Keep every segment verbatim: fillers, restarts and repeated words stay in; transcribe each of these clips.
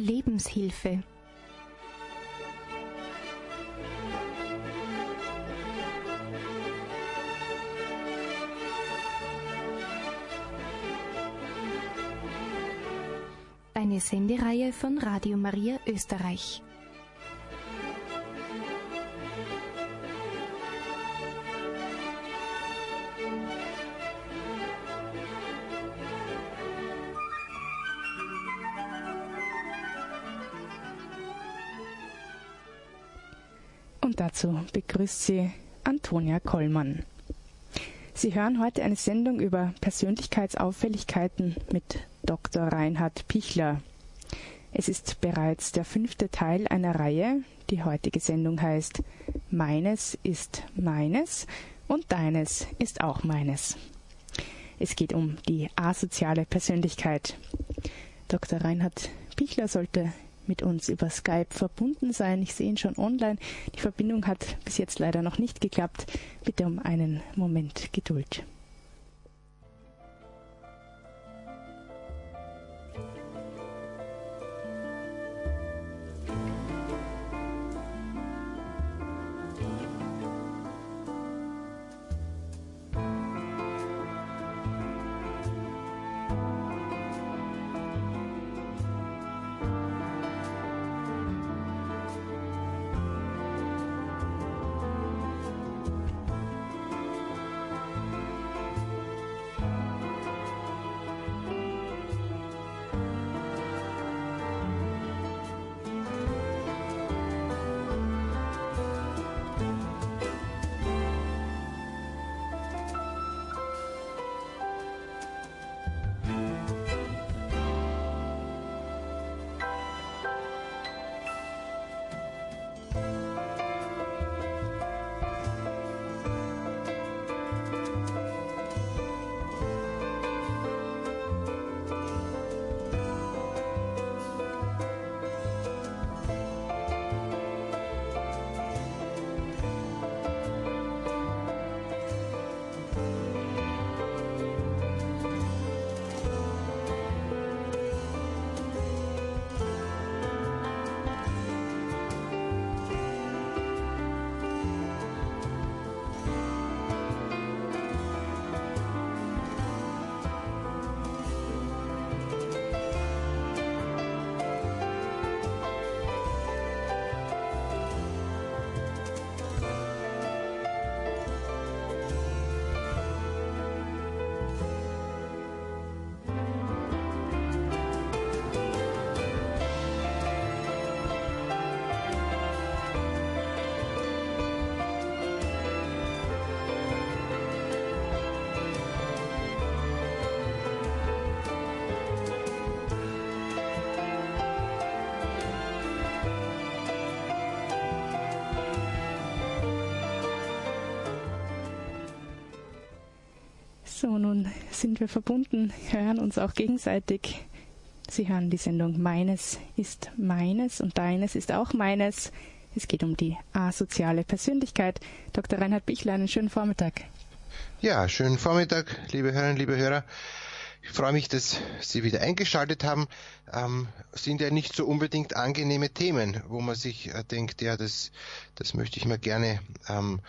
Lebenshilfe. Eine Sendereihe von Radio Maria Österreich. Und dazu begrüßt sie Antonia Kollmann. Sie hören heute eine Sendung über Persönlichkeitsauffälligkeiten mit Doktor Reinhard Pichler. Es ist bereits der fünfte Teil einer Reihe. Die heutige Sendung heißt Meines ist meines und deines ist auch meines. Es geht um die asoziale Persönlichkeit. Doktor Reinhard Pichler sollte mit uns über Skype verbunden sein. Ich sehe ihn schon online. Die Verbindung hat bis jetzt leider noch nicht geklappt. Bitte um einen Moment Geduld. So, nun sind wir verbunden, hören uns auch gegenseitig. Sie hören die Sendung Meines ist meines und deines ist auch meines. Es geht um die asoziale Persönlichkeit. Doktor Reinhard Pichler, einen schönen Vormittag. Ja, schönen Vormittag, liebe Hörerinnen, liebe Hörer. Ich freue mich, dass Sie wieder eingeschaltet haben. Ähm, sind ja nicht so unbedingt angenehme Themen, wo man sich äh, denkt, ja, das, das möchte ich mir gerne ähm,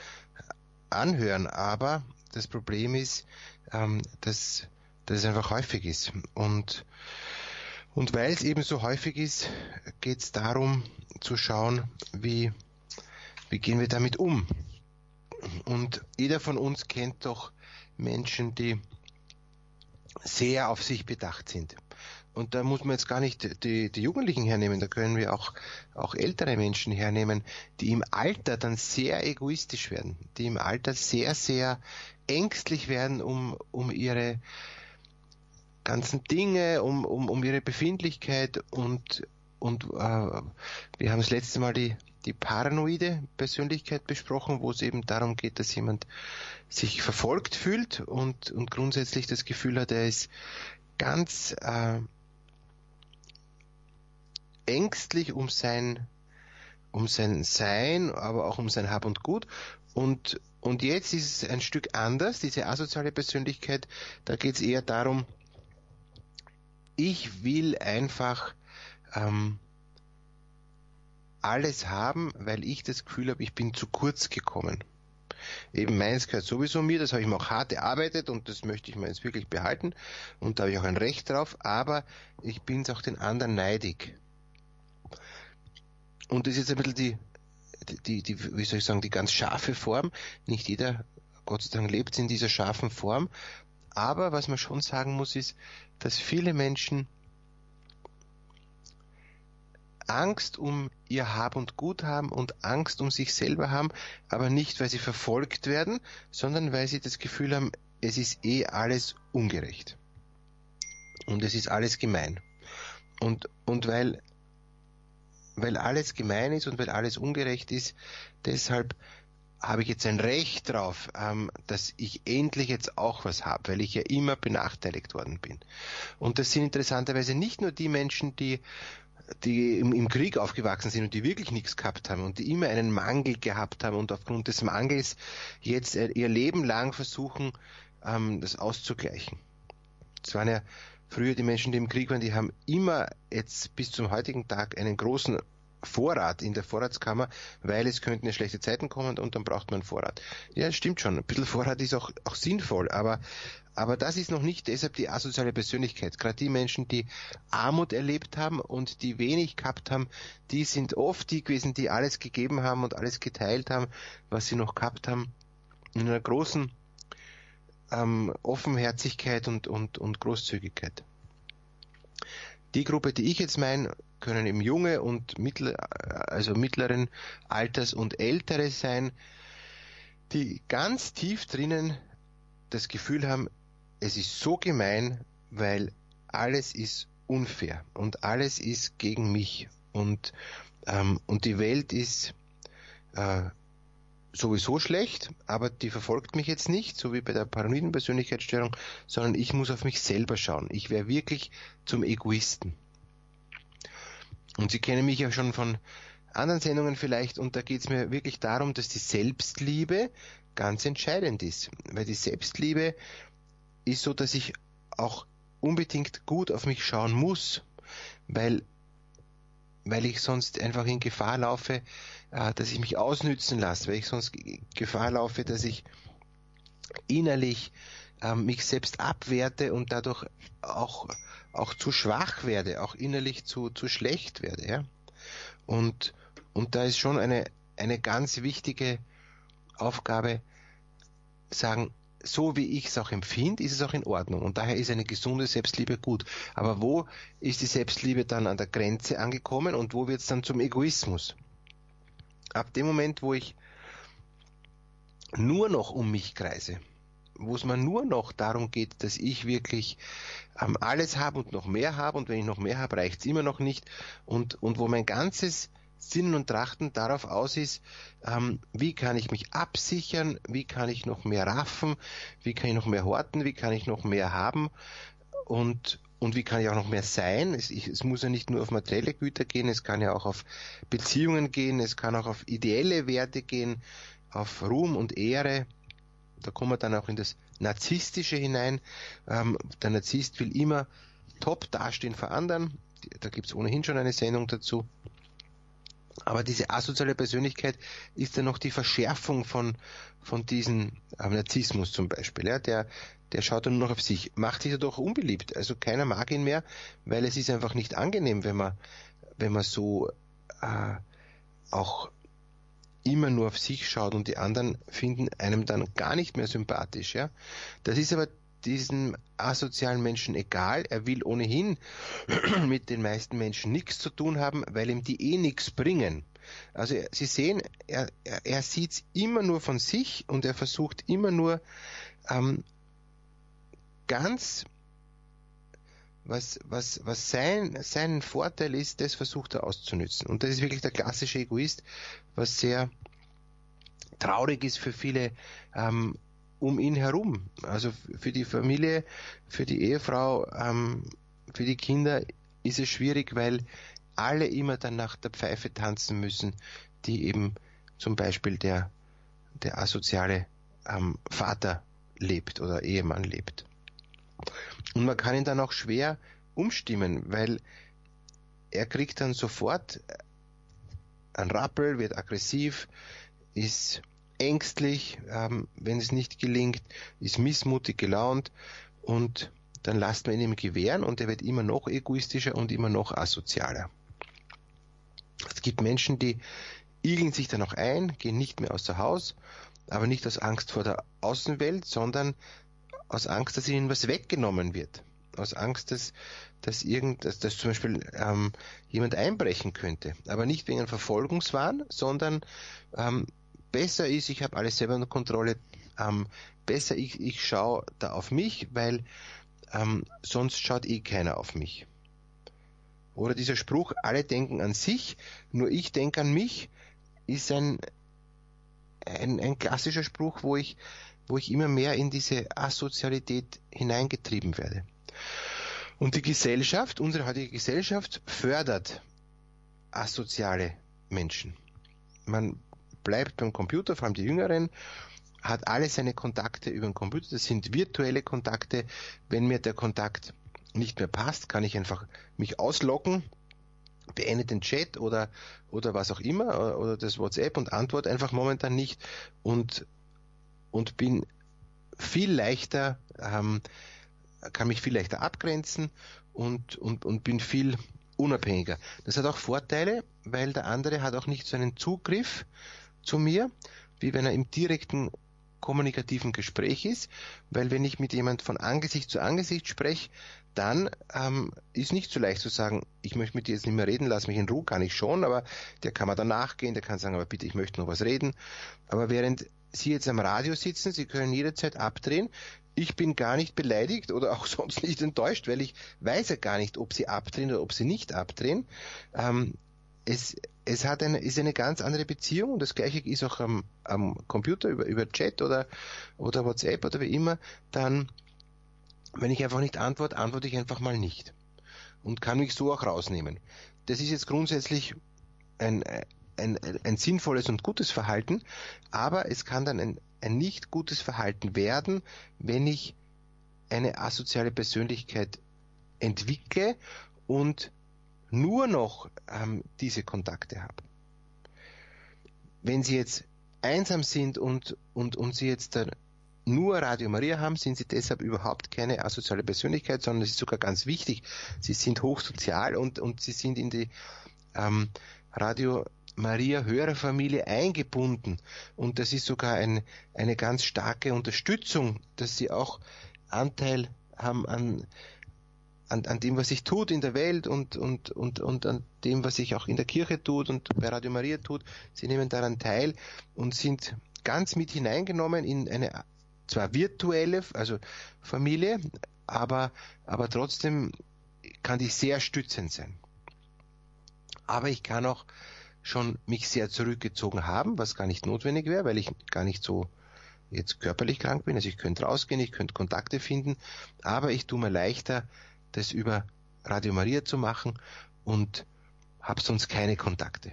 anhören. Aber das Problem ist, ähm, dass, dass es einfach häufig ist. Und, und weil es eben so häufig ist, geht es darum zu schauen, wie, wie gehen wir damit um. Und jeder von uns kennt doch Menschen, die sehr auf sich bedacht sind. Und da muss man jetzt gar nicht die, die Jugendlichen hernehmen, da können wir auch, auch ältere Menschen hernehmen, die im Alter dann sehr egoistisch werden, die im Alter sehr, sehr ängstlich werden um, um ihre ganzen Dinge, um, um, um ihre Befindlichkeit und, und äh, wir haben das letzte Mal die, die paranoide Persönlichkeit besprochen, wo es eben darum geht, dass jemand sich verfolgt fühlt und, und grundsätzlich das Gefühl hat, er ist ganz äh, ängstlich um sein, um sein Sein, aber auch um sein Hab und Gut. Und, und jetzt ist es ein Stück anders, diese asoziale Persönlichkeit, da geht es eher darum, ich will einfach ähm, alles haben, weil ich das Gefühl habe, ich bin zu kurz gekommen. Eben meins gehört sowieso mir, das habe ich mir auch hart erarbeitet und das möchte ich mir jetzt wirklich behalten und da habe ich auch ein Recht drauf, aber ich bin es auch den anderen neidig. Und das ist jetzt ein bisschen die, die, die, wie soll ich sagen, die ganz scharfe Form. Nicht jeder, Gott sei Dank, lebt in dieser scharfen Form. Aber was man schon sagen muss, ist, dass viele Menschen Angst um ihr Hab und Gut haben und Angst um sich selber haben, aber nicht, weil sie verfolgt werden, sondern weil sie das Gefühl haben, es ist eh alles ungerecht. Und es ist alles gemein. Und, und weil, weil alles gemein ist und weil alles ungerecht ist, deshalb habe ich jetzt ein Recht drauf, ähm, dass ich endlich jetzt auch was habe, weil ich ja immer benachteiligt worden bin. Und das sind interessanterweise nicht nur die Menschen, die die im, im Krieg aufgewachsen sind und die wirklich nichts gehabt haben und die immer einen Mangel gehabt haben und aufgrund des Mangels jetzt ihr Leben lang versuchen, ähm, das auszugleichen. Das waren ja früher die Menschen, die im Krieg waren, die haben immer jetzt bis zum heutigen Tag einen großen Vorrat in der Vorratskammer, weil es könnten ja schlechte Zeiten kommen und dann braucht man einen Vorrat. Ja, das stimmt schon. Ein bisschen Vorrat ist auch, auch sinnvoll, aber, aber das ist noch nicht deshalb die asoziale Persönlichkeit. Gerade die Menschen, die Armut erlebt haben und die wenig gehabt haben, die sind oft die gewesen, die alles gegeben haben und alles geteilt haben, was sie noch gehabt haben, in einer großen ähm, Offenherzigkeit und, und, und Großzügigkeit. Die Gruppe, die ich jetzt meine, können eben junge und mittler, also mittleren Alters und ältere sein, die ganz tief drinnen das Gefühl haben, es ist so gemein, weil alles ist unfair und alles ist gegen mich und, ähm, und die Welt ist äh, sowieso schlecht, aber die verfolgt mich jetzt nicht, so wie bei der paranoiden Persönlichkeitsstörung, sondern ich muss auf mich selber schauen. Ich wäre wirklich zum Egoisten. Und Sie kennen mich ja schon von anderen Sendungen vielleicht, und da geht es mir wirklich darum, dass die Selbstliebe ganz entscheidend ist. Weil die Selbstliebe ist so, dass ich auch unbedingt gut auf mich schauen muss, weil, weil ich sonst einfach in Gefahr laufe, äh, dass ich mich ausnützen lasse, weil ich sonst Gefahr laufe, dass ich innerlich äh, mich selbst abwerte und dadurch auch auch zu schwach werde, auch innerlich zu, zu schlecht werde, ja. Und, und da ist schon eine, eine ganz wichtige Aufgabe, sagen, so wie ich es auch empfinde, ist es auch in Ordnung. Und daher ist eine gesunde Selbstliebe gut. Aber wo ist die Selbstliebe dann an der Grenze angekommen und wo wird es dann zum Egoismus? Ab dem Moment, wo ich nur noch um mich kreise, wo es mir nur noch darum geht, dass ich wirklich ähm, alles habe und noch mehr habe und wenn ich noch mehr habe, reicht es immer noch nicht und, und wo mein ganzes Sinnen und Trachten darauf aus ist, ähm, wie kann ich mich absichern, wie kann ich noch mehr raffen, wie kann ich noch mehr horten, wie kann ich noch mehr haben und, und wie kann ich auch noch mehr sein. Es, ich, es muss ja nicht nur auf materielle Güter gehen, es kann ja auch auf Beziehungen gehen, es kann auch auf ideelle Werte gehen, auf Ruhm und Ehre. Da kommen wir dann auch in das Narzisstische hinein. Ähm, der Narzisst will immer top dastehen vor anderen. Da gibt es ohnehin schon eine Sendung dazu. Aber diese asoziale Persönlichkeit ist dann noch die Verschärfung von, von diesem äh, Narzissmus zum Beispiel. Ja? Der, der schaut dann nur noch auf sich, macht sich dadurch unbeliebt. Also keiner mag ihn mehr, weil es ist einfach nicht angenehm, wenn man, wenn man so äh, auch immer nur auf sich schaut und die anderen finden einem dann gar nicht mehr sympathisch. Ja? Das ist aber diesem asozialen Menschen egal. Er will ohnehin mit den meisten Menschen nichts zu tun haben, weil ihm die eh nichts bringen. Also Sie sehen, er, er, er sieht es immer nur von sich und er versucht immer nur ähm, ganz was, was, was sein, sein Vorteil ist, das versucht er auszunützen. Und das ist wirklich der klassische Egoist, was sehr traurig ist für viele ähm, um ihn herum. Also für die Familie, für die Ehefrau, ähm, für die Kinder ist es schwierig, weil alle immer dann nach der Pfeife tanzen müssen, die eben zum Beispiel der, der asoziale ähm, Vater lebt oder Ehemann lebt. Und man kann ihn dann auch schwer umstimmen, weil er kriegt dann sofort ein Rappel, wird aggressiv, ist ängstlich, ähm, wenn es nicht gelingt, ist missmutig gelaunt und dann lasst man ihn ihm gewähren und er wird immer noch egoistischer und immer noch asozialer. Es gibt Menschen, die igeln sich dann auch ein, gehen nicht mehr außer Haus, aber nicht aus Angst vor der Außenwelt, sondern aus Angst, dass ihnen was weggenommen wird. Aus Angst, dass, dass, irgend, dass, dass zum Beispiel ähm, jemand einbrechen könnte. Aber nicht wegen einem Verfolgungswahn, sondern ähm, besser ist, ich habe alles selber unter Kontrolle, ähm, besser ich, ich schaue da auf mich, weil ähm, sonst schaut eh keiner auf mich. Oder dieser Spruch, alle denken an sich, nur ich denke an mich, ist ein, ein, ein klassischer Spruch, wo ich, wo ich immer mehr in diese Asozialität hineingetrieben werde. Und die Gesellschaft, unsere heutige Gesellschaft, fördert asoziale Menschen. Man bleibt beim Computer, vor allem die Jüngeren, hat alle seine Kontakte über den Computer. Das sind virtuelle Kontakte. Wenn mir der Kontakt nicht mehr passt, kann ich einfach mich ausloggen, beende den Chat oder, oder was auch immer, oder das WhatsApp und antworte einfach momentan nicht und, und bin viel leichter, ähm, kann mich viel leichter abgrenzen und, und, und bin viel unabhängiger. Das hat auch Vorteile, weil der andere hat auch nicht so einen Zugriff zu mir, wie wenn er im direkten kommunikativen Gespräch ist, weil wenn ich mit jemand von Angesicht zu Angesicht spreche, dann ähm, ist nicht so leicht zu sagen, ich möchte mit dir jetzt nicht mehr reden, lass mich in Ruhe, kann ich schon, aber der kann mir dann nachgehen, der kann sagen, aber bitte, ich möchte noch was reden. Aber während Sie jetzt am Radio sitzen, Sie können jederzeit abdrehen, ich bin gar nicht beleidigt oder auch sonst nicht enttäuscht, weil ich weiß ja gar nicht, ob Sie abdrehen oder ob Sie nicht abdrehen. Ähm, es es hat eine, ist eine ganz andere Beziehung und das Gleiche ist auch am, am Computer über, über Chat oder, oder WhatsApp oder wie immer, dann, wenn ich einfach nicht antworte, antworte ich einfach mal nicht und kann mich so auch rausnehmen. Das ist jetzt grundsätzlich ein, ein, ein sinnvolles und gutes Verhalten, aber es kann dann ein, ein nicht gutes Verhalten werden, wenn ich eine asoziale Persönlichkeit entwickle und nur noch ähm, diese Kontakte habe. Wenn Sie jetzt einsam sind und, und, und Sie jetzt dann nur Radio Maria haben, sind Sie deshalb überhaupt keine asoziale Persönlichkeit, sondern es ist sogar ganz wichtig. Sie sind hochsozial und, und Sie sind in die ähm, Radio Maria Hörerfamilie eingebunden. Und das ist sogar ein, eine ganz starke Unterstützung, dass Sie auch Anteil haben an An, an dem, was sich tut in der Welt und, und, und, und an dem, was sich auch in der Kirche tut und bei Radio Maria tut. Sie nehmen daran teil und sind ganz mit hineingenommen in eine zwar virtuelle, also Familie, aber, aber trotzdem kann die sehr stützend sein. Aber ich kann auch schon mich sehr zurückgezogen haben, was gar nicht notwendig wäre, weil ich gar nicht so jetzt körperlich krank bin. Also ich könnte rausgehen, ich könnte Kontakte finden, aber ich tue mir leichter, das über Radio Maria zu machen und habe sonst keine Kontakte.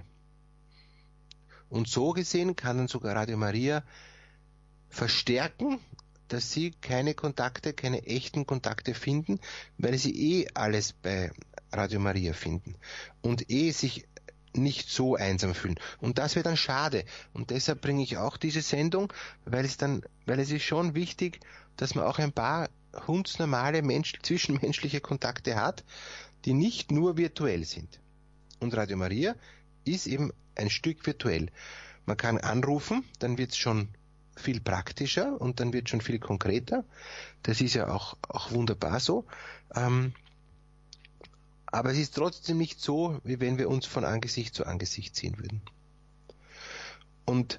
Und so gesehen kann dann sogar Radio Maria verstärken, dass Sie keine Kontakte, keine echten Kontakte finden, weil Sie eh alles bei Radio Maria finden und eh sich nicht so einsam fühlen. Und das wäre dann schade. Und deshalb bringe ich auch diese Sendung, weil es dann, weil es ist schon wichtig, dass man auch ein paar hundsnormale Mensch, zwischenmenschliche Kontakte hat, die nicht nur virtuell sind. Und Radio Maria ist eben ein Stück virtuell. Man kann anrufen, dann wird es schon viel praktischer und dann wird es schon viel konkreter. Das ist ja auch, auch wunderbar so. Ähm, aber es ist trotzdem nicht so, wie wenn wir uns von Angesicht zu Angesicht sehen würden. Und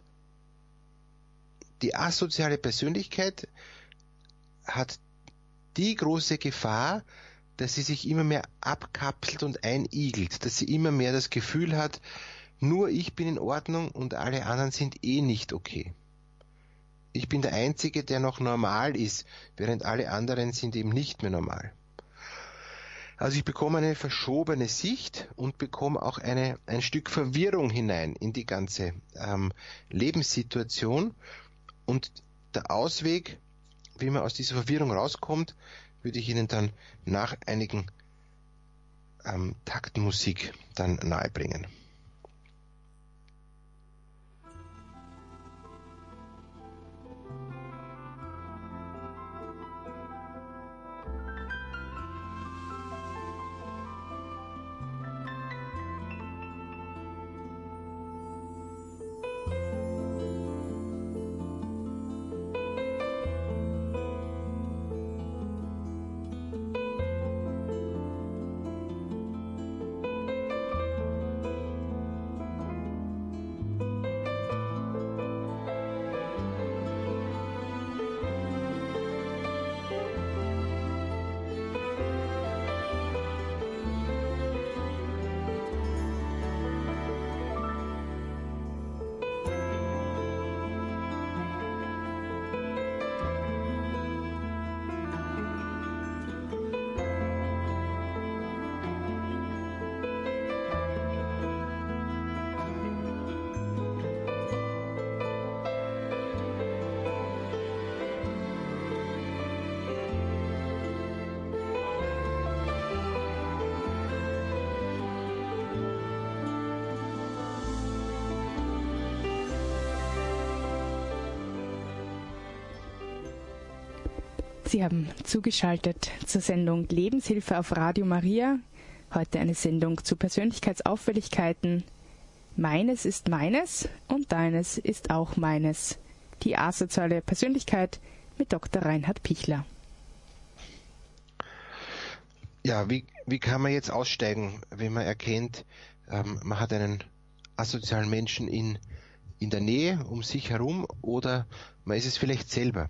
die asoziale Persönlichkeit hat die große Gefahr, dass sie sich immer mehr abkapselt und einigelt, dass sie immer mehr das Gefühl hat, nur ich bin in Ordnung und alle anderen sind eh nicht okay. Ich bin der Einzige, der noch normal ist, während alle anderen sind eben nicht mehr normal. Also ich bekomme eine verschobene Sicht und bekomme auch eine, ein Stück Verwirrung hinein in die ganze ähm, Lebenssituation und der Ausweg, wie man aus dieser Verwirrung rauskommt, würde ich Ihnen dann nach einigen ähm, Takten Musik dann nahebringen. Sie haben zugeschaltet zur Sendung Lebenshilfe auf Radio Maria. Heute eine Sendung zu Persönlichkeitsauffälligkeiten. Meines ist meines und deines ist auch meines. Die asoziale Persönlichkeit mit Doktor Reinhard Pichler. Ja, wie, wie kann man jetzt aussteigen, wenn man erkennt, ähm, man hat einen asozialen Menschen in, in der Nähe, um sich herum, oder man ist es vielleicht selber?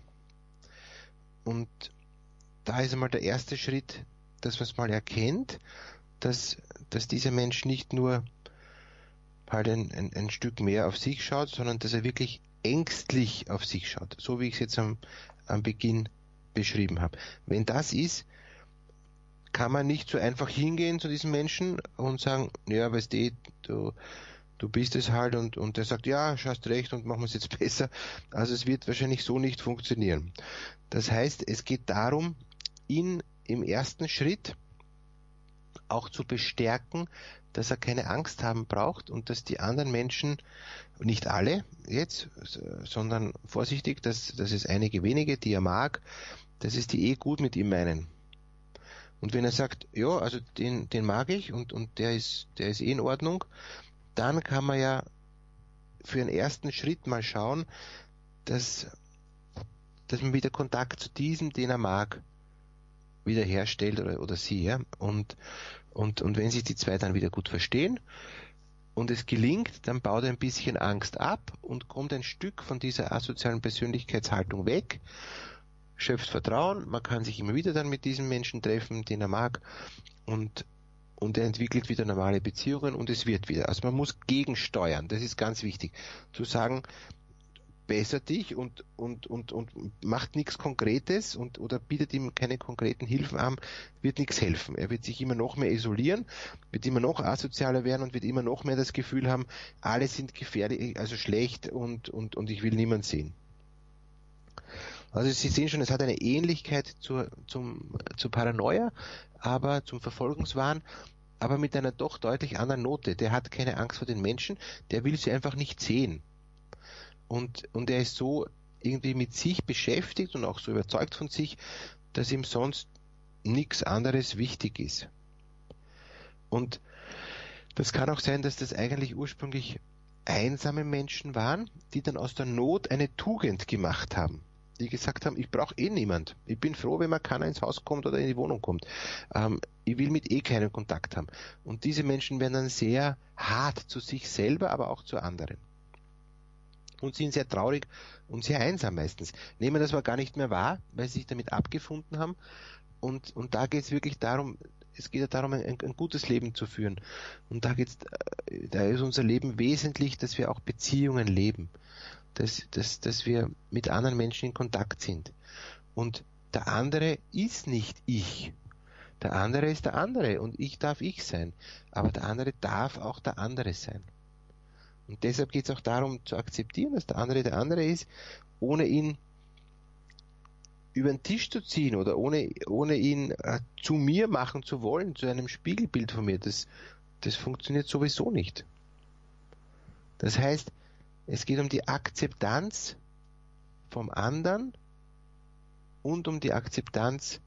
Und da ist einmal der erste Schritt, dass man es mal erkennt, dass, dass dieser Mensch nicht nur halt ein, ein, ein Stück mehr auf sich schaut, sondern dass er wirklich ängstlich auf sich schaut, so wie ich es jetzt am, am Beginn beschrieben habe. Wenn das ist, kann man nicht so einfach hingehen zu diesem Menschen und sagen, ja, weißt du, du, du bist es halt, und, und der sagt, ja, hast recht und machen wir es jetzt besser. Also es wird wahrscheinlich so nicht funktionieren. Das heißt, es geht darum, ihn im ersten Schritt auch zu bestärken, dass er keine Angst haben braucht und dass die anderen Menschen, nicht alle jetzt, sondern vorsichtig, dass, dass es einige wenige, die er mag, dass es die eh gut mit ihm meinen. Und wenn er sagt, ja, also den, den mag ich und, und der ist, der ist eh in Ordnung, dann kann man ja für einen ersten Schritt mal schauen, dass, dass man wieder Kontakt zu diesem, den er mag, wiederherstellt oder, oder sie, ja. Und, und, und wenn sich die zwei dann wieder gut verstehen und es gelingt, dann baut er ein bisschen Angst ab und kommt ein Stück von dieser asozialen Persönlichkeitshaltung weg, schöpft Vertrauen, man kann sich immer wieder dann mit diesem Menschen treffen, den er mag, und, und er entwickelt wieder normale Beziehungen und es wird wieder. Also man muss gegensteuern, das ist ganz wichtig. Zu sagen, besser dich und, und, und, und macht nichts Konkretes und oder bietet ihm keine konkreten Hilfen an, wird nichts helfen. Er wird sich immer noch mehr isolieren, wird immer noch asozialer werden und wird immer noch mehr das Gefühl haben, alle sind gefährlich, also schlecht und, und, und ich will niemanden sehen. Also Sie sehen schon, es hat eine Ähnlichkeit zur, zum, zur Paranoia, aber zum Verfolgungswahn, aber mit einer doch deutlich anderen Note. Der hat keine Angst vor den Menschen, der will sie einfach nicht sehen. Und, und er ist so irgendwie mit sich beschäftigt und auch so überzeugt von sich, dass ihm sonst nichts anderes wichtig ist. Und das kann auch sein, dass das eigentlich ursprünglich einsame Menschen waren, die dann aus der Not eine Tugend gemacht haben. Die gesagt haben, ich brauche eh niemand. Ich bin froh, wenn mal keiner ins Haus kommt oder in die Wohnung kommt. Ähm, ich will mit eh keinen Kontakt haben. Und diese Menschen werden dann sehr hart zu sich selber, aber auch zu anderen. Und sind sehr traurig und sehr einsam meistens. Nehmen das aber gar nicht mehr wahr, weil sie sich damit abgefunden haben. Und, und da geht es wirklich darum, es geht ja darum, ein, ein gutes Leben zu führen. Und da geht's, da ist unser Leben wesentlich, dass wir auch Beziehungen leben. Dass, dass, dass wir mit anderen Menschen in Kontakt sind. Und der andere ist nicht ich. Der andere ist der andere und ich darf ich sein. Aber der andere darf auch der andere sein. Und deshalb geht es auch darum zu akzeptieren, dass der andere der andere ist, ohne ihn über den Tisch zu ziehen oder ohne, ohne ihn äh, zu mir machen zu wollen, zu einem Spiegelbild von mir. Das, das funktioniert sowieso nicht. Das heißt, es geht um die Akzeptanz vom anderen und um die Akzeptanz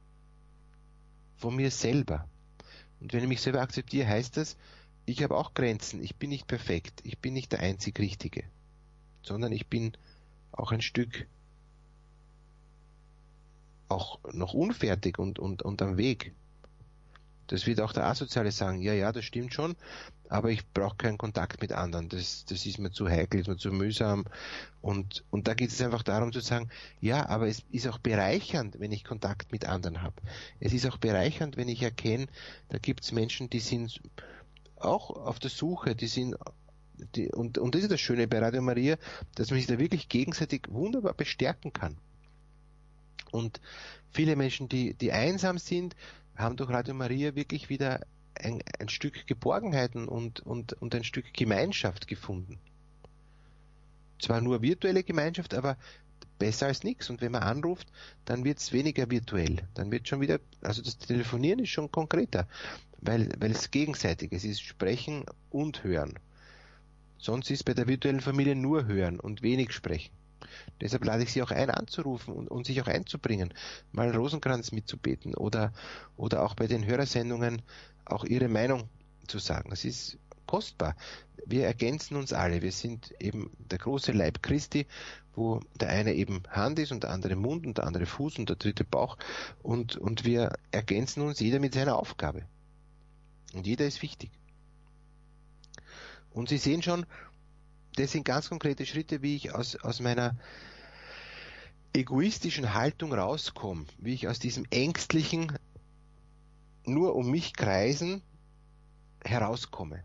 von mir selber. Und wenn ich mich selber akzeptiere, heißt das, ich habe auch Grenzen, ich bin nicht perfekt, ich bin nicht der einzig Richtige, sondern ich bin auch ein Stück auch noch unfertig und, und, und am Weg. Das wird auch der Asoziale sagen, ja, ja, das stimmt schon, aber ich brauche keinen Kontakt mit anderen, das, das ist mir zu heikel, ist mir zu mühsam. Und, und da geht es einfach darum zu sagen, ja, aber es ist auch bereichernd, wenn ich Kontakt mit anderen habe. Es ist auch bereichernd, wenn ich erkenne, da gibt es Menschen, die sind auch auf der Suche, die sind, die, und, und das ist das Schöne bei Radio Maria, dass man sich da wirklich gegenseitig wunderbar bestärken kann. Und viele Menschen, die, die einsam sind, haben durch Radio Maria wirklich wieder ein, ein Stück Geborgenheiten und, und, und ein Stück Gemeinschaft gefunden. Zwar nur virtuelle Gemeinschaft, aber besser als nichts. Und wenn man anruft, dann wird es weniger virtuell. Dann wird schon wieder, also das Telefonieren ist schon konkreter, weil, weil es gegenseitig ist. Es ist Sprechen und Hören. Sonst ist bei der virtuellen Familie nur Hören und wenig Sprechen. Deshalb lade ich Sie auch ein, anzurufen und, und sich auch einzubringen, mal einen Rosenkranz mitzubeten oder, oder auch bei den Hörersendungen auch Ihre Meinung zu sagen. Das ist kostbar. Wir ergänzen uns alle. Wir sind eben der große Leib Christi, wo der eine eben Hand ist und der andere Mund und der andere Fuß und der dritte Bauch. Und, und wir ergänzen uns jeder mit seiner Aufgabe. Und jeder ist wichtig. Und Sie sehen schon, das sind ganz konkrete Schritte, wie ich aus, aus meiner egoistischen Haltung rauskomme, wie ich aus diesem ängstlichen, nur um mich kreisen, herauskomme.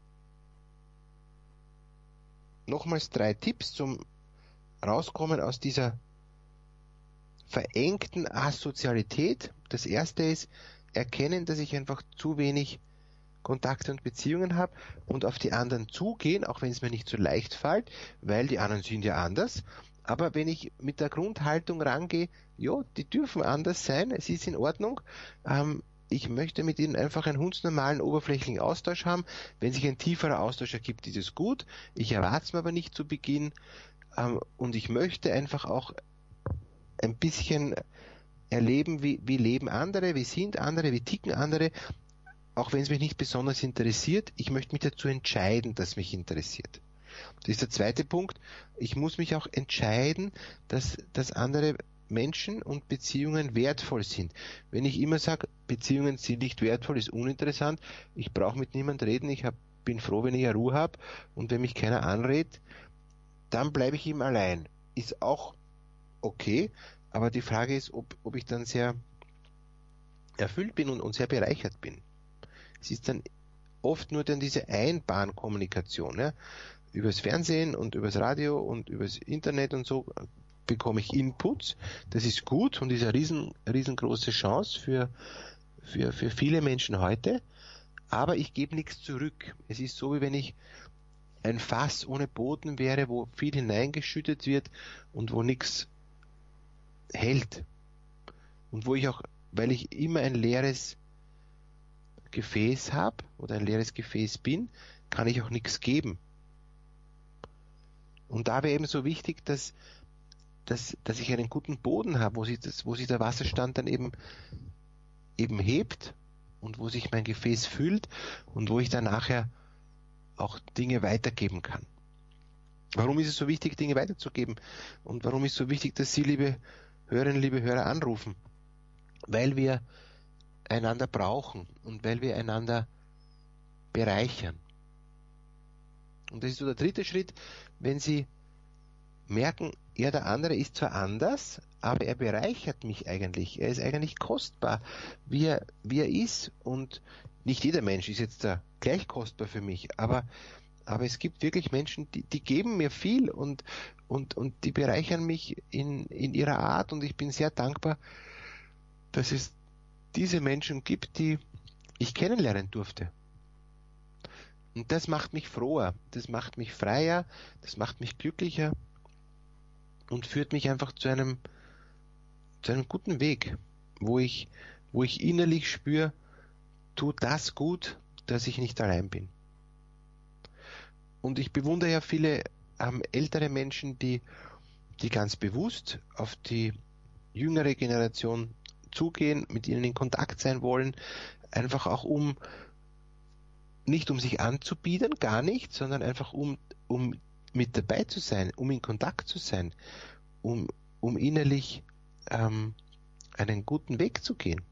Nochmals drei Tipps zum Rauskommen aus dieser verengten Asozialität. Das erste ist, erkennen, dass ich einfach zu wenig Kontakte und Beziehungen habe und auf die anderen zugehen, auch wenn es mir nicht so leicht fällt, weil die anderen sind ja anders. Aber wenn ich mit der Grundhaltung rangehe, ja, die dürfen anders sein, es ist in Ordnung, ähm, ich möchte mit ihnen einfach einen hundsnormalen, oberflächlichen Austausch haben. Wenn sich ein tieferer Austausch ergibt, ist es gut. Ich erwarte es mir aber nicht zu Beginn. Ähm, und ich möchte einfach auch ein bisschen erleben, wie, wie leben andere, wie sind andere, wie ticken andere. Auch wenn es mich nicht besonders interessiert, ich möchte mich dazu entscheiden, dass mich interessiert. Das ist der zweite Punkt. Ich muss mich auch entscheiden, dass, dass andere Menschen und Beziehungen wertvoll sind. Wenn ich immer sage, Beziehungen sind nicht wertvoll, ist uninteressant, ich brauche mit niemand reden, ich hab, bin froh, wenn ich eine Ruhe habe und wenn mich keiner anredet, dann bleibe ich eben allein. Ist auch okay, aber die Frage ist, ob, ob ich dann sehr erfüllt bin und, und sehr bereichert bin. Es ist dann oft nur dann diese Einbahnkommunikation, ja? Übers Fernsehen und übers Radio und übers Internet und so bekomme ich Inputs. Das ist gut und ist eine riesen, riesengroße Chance für, für, für viele Menschen heute. Aber ich gebe nichts zurück. Es ist so, wie wenn ich ein Fass ohne Boden wäre, wo viel hineingeschüttet wird und wo nichts hält. Und wo ich auch, weil ich immer ein leeres Gefäß habe oder ein leeres Gefäß bin, kann ich auch nichts geben. Und da wäre eben so wichtig, dass, dass, dass ich einen guten Boden habe, wo sich, das, wo sich der Wasserstand dann eben, eben hebt und wo sich mein Gefäß füllt und wo ich dann nachher auch Dinge weitergeben kann. Warum ist es so wichtig, Dinge weiterzugeben? Und warum ist es so wichtig, dass Sie, liebe Hörerinnen, liebe Hörer, anrufen? Weil wir einander brauchen und weil wir einander bereichern. Und das ist so der dritte Schritt, wenn Sie merken, ja, der andere ist zwar anders, aber er bereichert mich eigentlich. Er ist eigentlich kostbar, wie er, wie er ist. Und nicht jeder Mensch ist jetzt da gleich kostbar für mich, aber, aber es gibt wirklich Menschen, die, die geben mir viel und, und, und die bereichern mich in, in ihrer Art. Und ich bin sehr dankbar, dass es diese Menschen gibt, die ich kennenlernen durfte. Und das macht mich froher, das macht mich freier, das macht mich glücklicher und führt mich einfach zu einem, zu einem guten Weg, wo ich, wo ich innerlich spüre, tut das gut, dass ich nicht allein bin. Und ich bewundere ja viele ähm, ältere Menschen, die, die ganz bewusst auf die jüngere Generation zugehen, mit ihnen in Kontakt sein wollen, einfach auch um nicht um sich anzubieten, gar nicht, sondern einfach um, um mit dabei zu sein, um in Kontakt zu sein, um, um innerlich ähm, einen guten Weg zu gehen,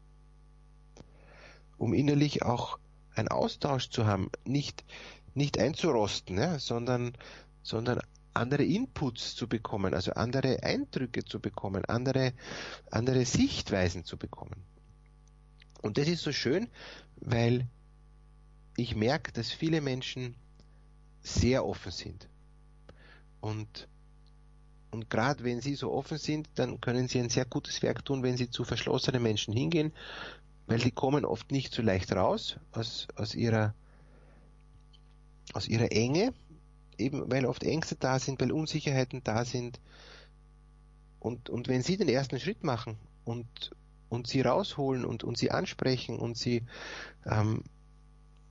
um innerlich auch einen Austausch zu haben, nicht, nicht einzurosten, ja, sondern, sondern andere Inputs zu bekommen, also andere Eindrücke zu bekommen, andere, andere Sichtweisen zu bekommen. Und das ist so schön, weil ich merke, dass viele Menschen sehr offen sind. Und, und gerade wenn sie so offen sind, dann können sie ein sehr gutes Werk tun, wenn sie zu verschlossenen Menschen hingehen, weil die kommen oft nicht so leicht raus aus, aus ihrer, aus ihrer Enge, eben weil oft Ängste da sind, weil Unsicherheiten da sind. Und, und wenn sie den ersten Schritt machen und, und sie rausholen und, und sie ansprechen und sie ähm,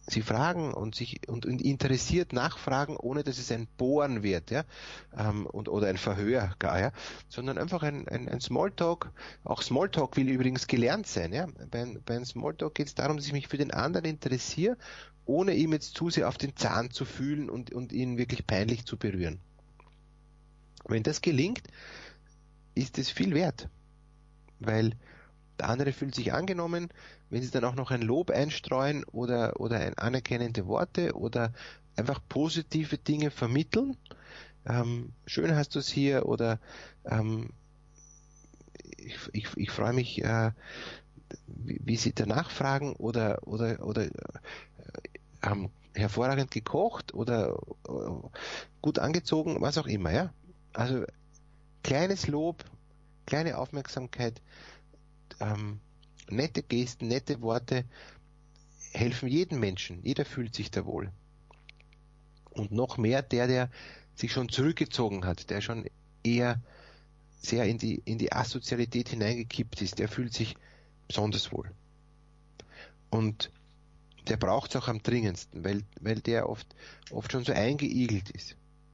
sie fragen und sich und, und interessiert nachfragen, ohne dass es ein Bohren wird, ja, ähm, und, oder ein Verhör gar, ja, sondern einfach ein, ein, ein Smalltalk. Auch Smalltalk will übrigens gelernt sein, ja. Bei, bei einem Smalltalk geht es darum, dass ich mich für den anderen interessiere, ohne ihm jetzt zu sehr auf den Zahn zu fühlen und, und ihn wirklich peinlich zu berühren. Wenn das gelingt, ist es viel wert, weil der andere fühlt sich angenommen. Wenn sie dann auch noch ein Lob einstreuen oder, oder ein anerkennende Worte oder einfach positive Dinge vermitteln, ähm, schön hast du es hier oder ähm, ich, ich, ich freue mich, äh, wie, wie sie danach fragen oder, oder, oder äh, haben hervorragend gekocht oder äh, gut angezogen, was auch immer, ja. Also kleines Lob, kleine Aufmerksamkeit, ähm, nette Gesten, nette Worte helfen jedem Menschen. Jeder fühlt sich da wohl. Und noch mehr der, der sich schon zurückgezogen hat, der schon eher sehr in die, in die Asozialität hineingekippt ist, der fühlt sich besonders wohl. Und der braucht es auch am dringendsten, weil, weil der oft, oft schon so eingeigelt ist.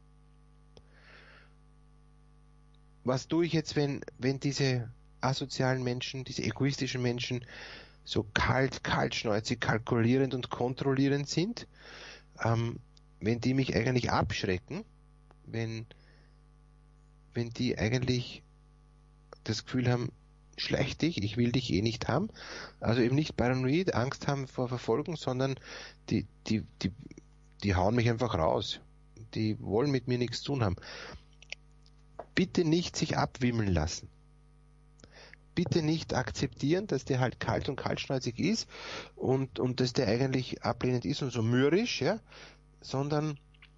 Was tue ich jetzt, wenn, wenn diese asozialen Menschen, diese egoistischen Menschen so kalt, kaltschnäuzig, kalkulierend und kontrollierend sind, ähm, wenn die mich eigentlich abschrecken, wenn, wenn die eigentlich das Gefühl haben, schleich dich, ich will dich eh nicht haben, also eben nicht paranoid, Angst haben vor Verfolgung, sondern die, die, die, die hauen mich einfach raus, die wollen mit mir nichts zu tun haben. Bitte nicht sich abwimmeln lassen. Bitte nicht akzeptieren, dass der halt kalt und kaltschnäuzig ist und, und dass der eigentlich ablehnend ist und so mürrisch, ja, sondern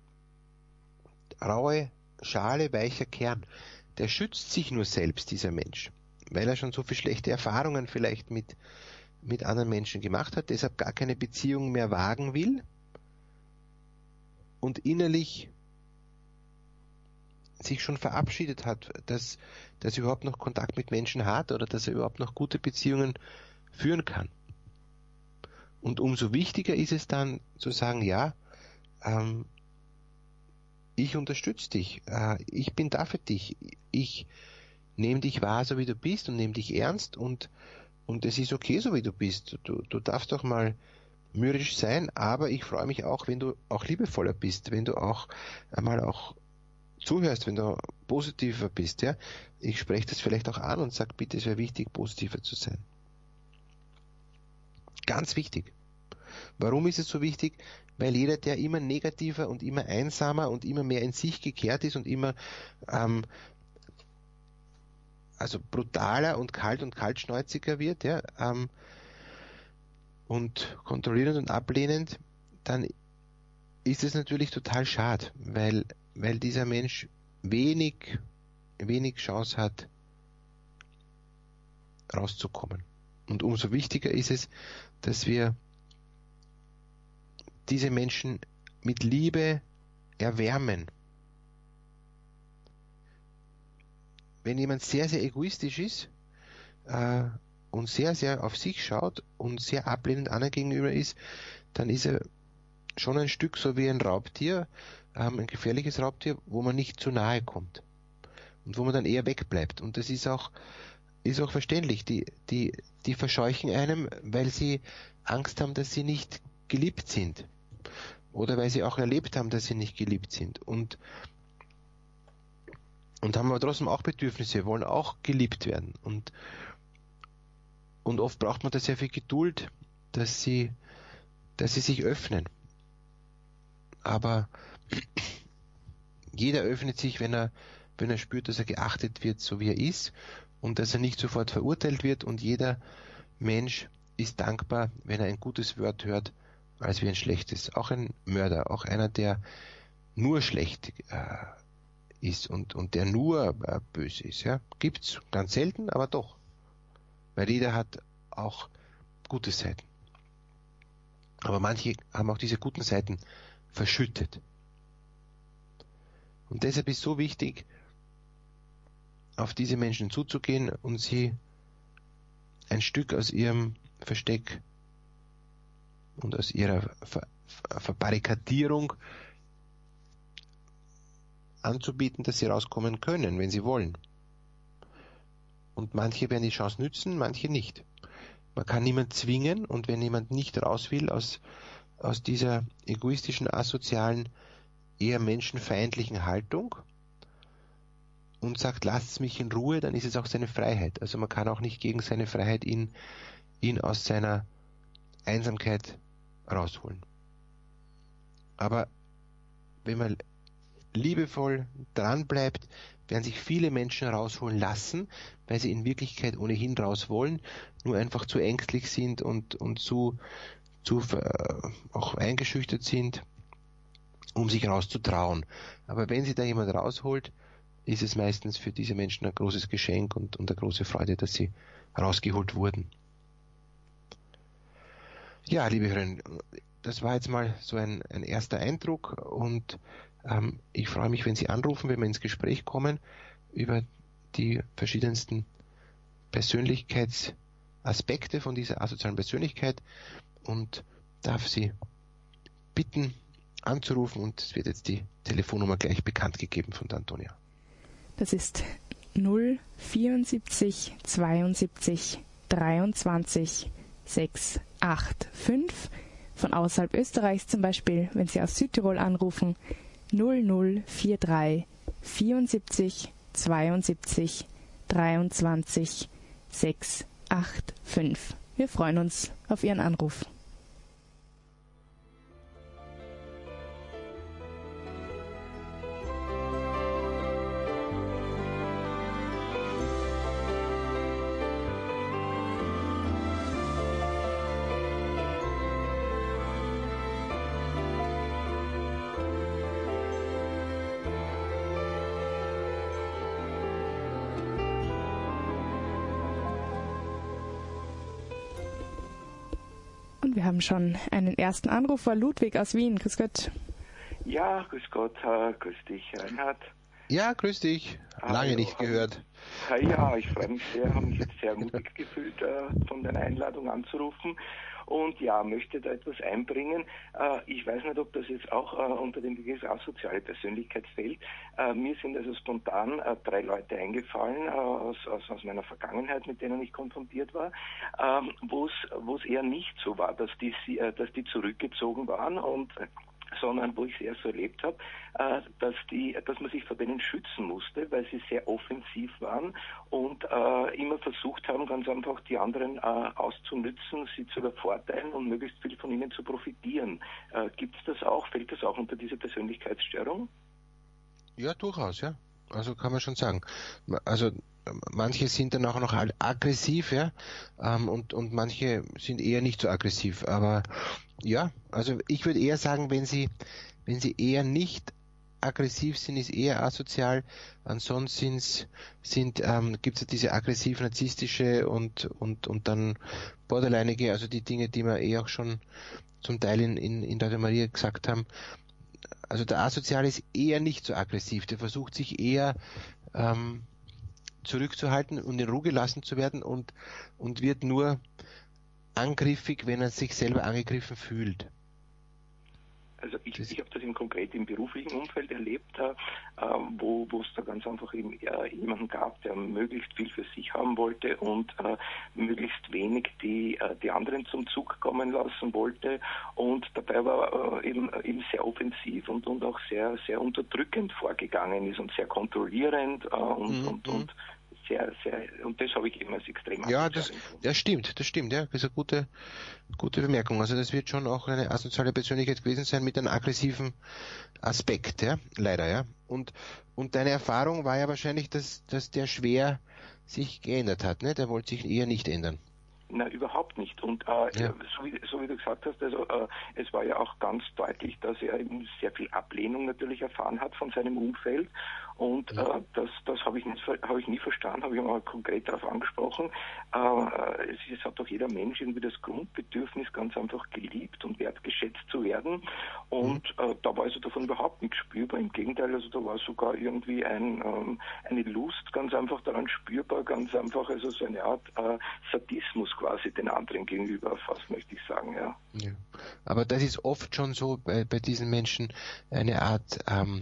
raue Schale, weicher Kern. Der schützt sich nur selbst, dieser Mensch, weil er schon so viele schlechte Erfahrungen vielleicht mit, mit anderen Menschen gemacht hat, deshalb gar keine Beziehung mehr wagen will und innerlich sich schon verabschiedet hat, dass, dass er überhaupt noch Kontakt mit Menschen hat oder dass er überhaupt noch gute Beziehungen führen kann. Und umso wichtiger ist es dann zu sagen, ja, ähm, ich unterstütze dich, äh, ich bin da für dich, ich nehme dich wahr, so wie du bist und nehme dich ernst und, und es ist okay, so wie du bist. Du, du darfst doch mal mürrisch sein, aber ich freue mich auch, wenn du auch liebevoller bist, wenn du auch einmal auch zuhörst, wenn du positiver bist, ja. Ich spreche das vielleicht auch an und sage, bitte, es wäre wichtig, positiver zu sein. Ganz wichtig. Warum ist es so wichtig? Weil jeder, der immer negativer und immer einsamer und immer mehr in sich gekehrt ist und immer ähm, also brutaler und kalt und kaltschnäuziger wird, ja, ähm, und kontrollierend und ablehnend, dann ist es natürlich total schade, weil weil dieser Mensch wenig, wenig Chance hat, rauszukommen. Und umso wichtiger ist es, dass wir diese Menschen mit Liebe erwärmen. Wenn jemand sehr, sehr egoistisch ist äh, und sehr, sehr auf sich schaut und sehr ablehnend anderen gegenüber ist, dann ist er schon ein Stück so wie ein Raubtier, ähm, ein gefährliches Raubtier, wo man nicht zu nahe kommt und wo man dann eher wegbleibt. Und das ist auch, ist auch verständlich. Die, die, die verscheuchen einem, weil sie Angst haben, dass sie nicht geliebt sind. Oder weil sie auch erlebt haben, dass sie nicht geliebt sind. Und, und haben aber trotzdem auch Bedürfnisse, wollen auch geliebt werden. Und, und oft braucht man da sehr viel Geduld, dass sie, dass sie sich öffnen. Aber jeder öffnet sich, wenn er, wenn er spürt, dass er geachtet wird, so wie er ist, und dass er nicht sofort verurteilt wird, und jeder Mensch ist dankbar, wenn er ein gutes Wort hört, als wie ein schlechtes. Auch ein Mörder, auch einer, der nur schlecht äh, ist und, und der nur äh, böse ist. Ja? Gibt's ganz selten, aber doch. Weil jeder hat auch gute Seiten. Aber manche haben auch diese guten Seiten verschüttet. Und deshalb ist so wichtig, auf diese Menschen zuzugehen und sie ein Stück aus ihrem Versteck und aus ihrer Ver- Ver- Verbarrikadierung anzubieten, dass sie rauskommen können, wenn sie wollen. Und manche werden die Chance nützen, manche nicht. Man kann niemand zwingen, und wenn jemand nicht raus will aus, aus dieser egoistischen, asozialen, eher menschenfeindlichen Haltung und sagt, lasst mich in Ruhe, dann ist es auch seine Freiheit. Also man kann auch nicht gegen seine Freiheit ihn, ihn aus seiner Einsamkeit rausholen. Aber wenn man liebevoll dran bleibt, werden sich viele Menschen rausholen lassen, weil sie in Wirklichkeit ohnehin raus wollen, nur einfach zu ängstlich sind und, und zu, zu äh, auch eingeschüchtert sind, um sich rauszutrauen. Aber wenn sie da jemand rausholt, ist es meistens für diese Menschen ein großes Geschenk und, und eine große Freude, dass sie rausgeholt wurden. Ja, liebe Hörerinnen, das war jetzt mal so ein, ein erster Eindruck, und ähm, ich freue mich, wenn Sie anrufen, wenn wir ins Gespräch kommen über die verschiedensten Persönlichkeitsaspekte von dieser asozialen Persönlichkeit, und darf Sie bitten anzurufen, und es wird jetzt die Telefonnummer gleich bekannt gegeben von der Antonia. Das ist null vierundsiebzig zweiundsiebzig dreiundzwanzig sechs acht fünf. Von außerhalb Österreichs zum Beispiel, wenn Sie aus Südtirol anrufen, null null vier drei vierundsiebzig zweiundsiebzig dreiundzwanzig sechs acht fünf. Wir freuen uns auf Ihren Anruf. Wir haben schon einen ersten Anrufer, Ludwig aus Wien. Grüß Gott. Ja, grüß Gott, äh, grüß dich, Reinhard. Ja, grüß dich. Lange Hallo. nicht gehört. Ja, ich freue mich sehr, habe mich jetzt sehr ermutigt gefühlt, äh, von deiner Einladung anzurufen. Und ja, möchte da etwas einbringen. Äh, ich weiß nicht, ob das jetzt auch äh, unter dem Begriff asoziale Persönlichkeit fällt. Äh, mir sind also spontan äh, drei Leute eingefallen äh, aus, aus, aus meiner Vergangenheit, mit denen ich konfrontiert war, äh, wo es eher nicht so war, dass die, äh, dass die zurückgezogen waren und sondern wo ich es erst so erlebt habe, äh, dass die, dass man sich vor denen schützen musste, weil sie sehr offensiv waren und äh, immer versucht haben, ganz einfach die anderen äh, auszunützen, sie zu übervorteilen und möglichst viel von ihnen zu profitieren. Äh, Gibt es das auch? Fällt das auch unter diese Persönlichkeitsstörung? Ja, durchaus, ja. Also kann man schon sagen. Also manche sind dann auch noch aggressiv, ja, ähm, und, und manche sind eher nicht so aggressiv. Aber ja, also ich würde eher sagen, wenn sie, wenn sie eher nicht aggressiv sind, ist eher asozial. Ansonsten sind, ähm, gibt es ja diese aggressiv-narzisstische und, und, und dann borderlineige, also die Dinge, die wir eh auch schon zum Teil in, in, in Radio Maria gesagt haben. Also der Asoziale ist eher nicht so aggressiv, der versucht sich eher ähm, zurückzuhalten und in Ruhe gelassen zu werden und, und wird nur angriffig, wenn er sich selber angegriffen fühlt. Also ich, ich habe das im konkret im beruflichen Umfeld erlebt, äh, wo wo es da ganz einfach eben äh, jemanden gab, der möglichst viel für sich haben wollte und äh, möglichst wenig die äh, die anderen zum Zug kommen lassen wollte und dabei war äh, eben eben sehr offensiv und und auch sehr sehr unterdrückend vorgegangen ist und sehr kontrollierend äh, und mhm. und und sehr, sehr, und das habe ich eben als extrem Ja, das, das stimmt, das stimmt, ja, das ist eine gute, gute Bemerkung. Also das wird schon auch eine asoziale Persönlichkeit gewesen sein mit einem aggressiven Aspekt, ja, leider, ja. Und, und deine Erfahrung war ja wahrscheinlich, dass, dass der schwer sich geändert hat, ne? Der wollte sich eher nicht ändern. Nein, überhaupt nicht. Und äh, ja. so, wie, so wie du gesagt hast, also äh, es war ja auch ganz deutlich, dass er eben sehr viel Ablehnung natürlich erfahren hat von seinem Umfeld. Und ja. äh, das, das habe ich, hab ich nie verstanden, habe ich mal konkret darauf angesprochen. Äh, es, es hat doch jeder Mensch irgendwie das Grundbedürfnis, ganz einfach geliebt und wertgeschätzt zu werden. Und mhm. äh, da war also davon überhaupt nichts spürbar. Im Gegenteil, also da war sogar irgendwie ein, ähm, eine Lust ganz einfach daran spürbar, ganz einfach, also so eine Art äh, Sadismus quasi den anderen gegenüber, fast möchte ich sagen, ja. Ja. Aber das ist oft schon so bei, bei diesen Menschen eine Art ähm,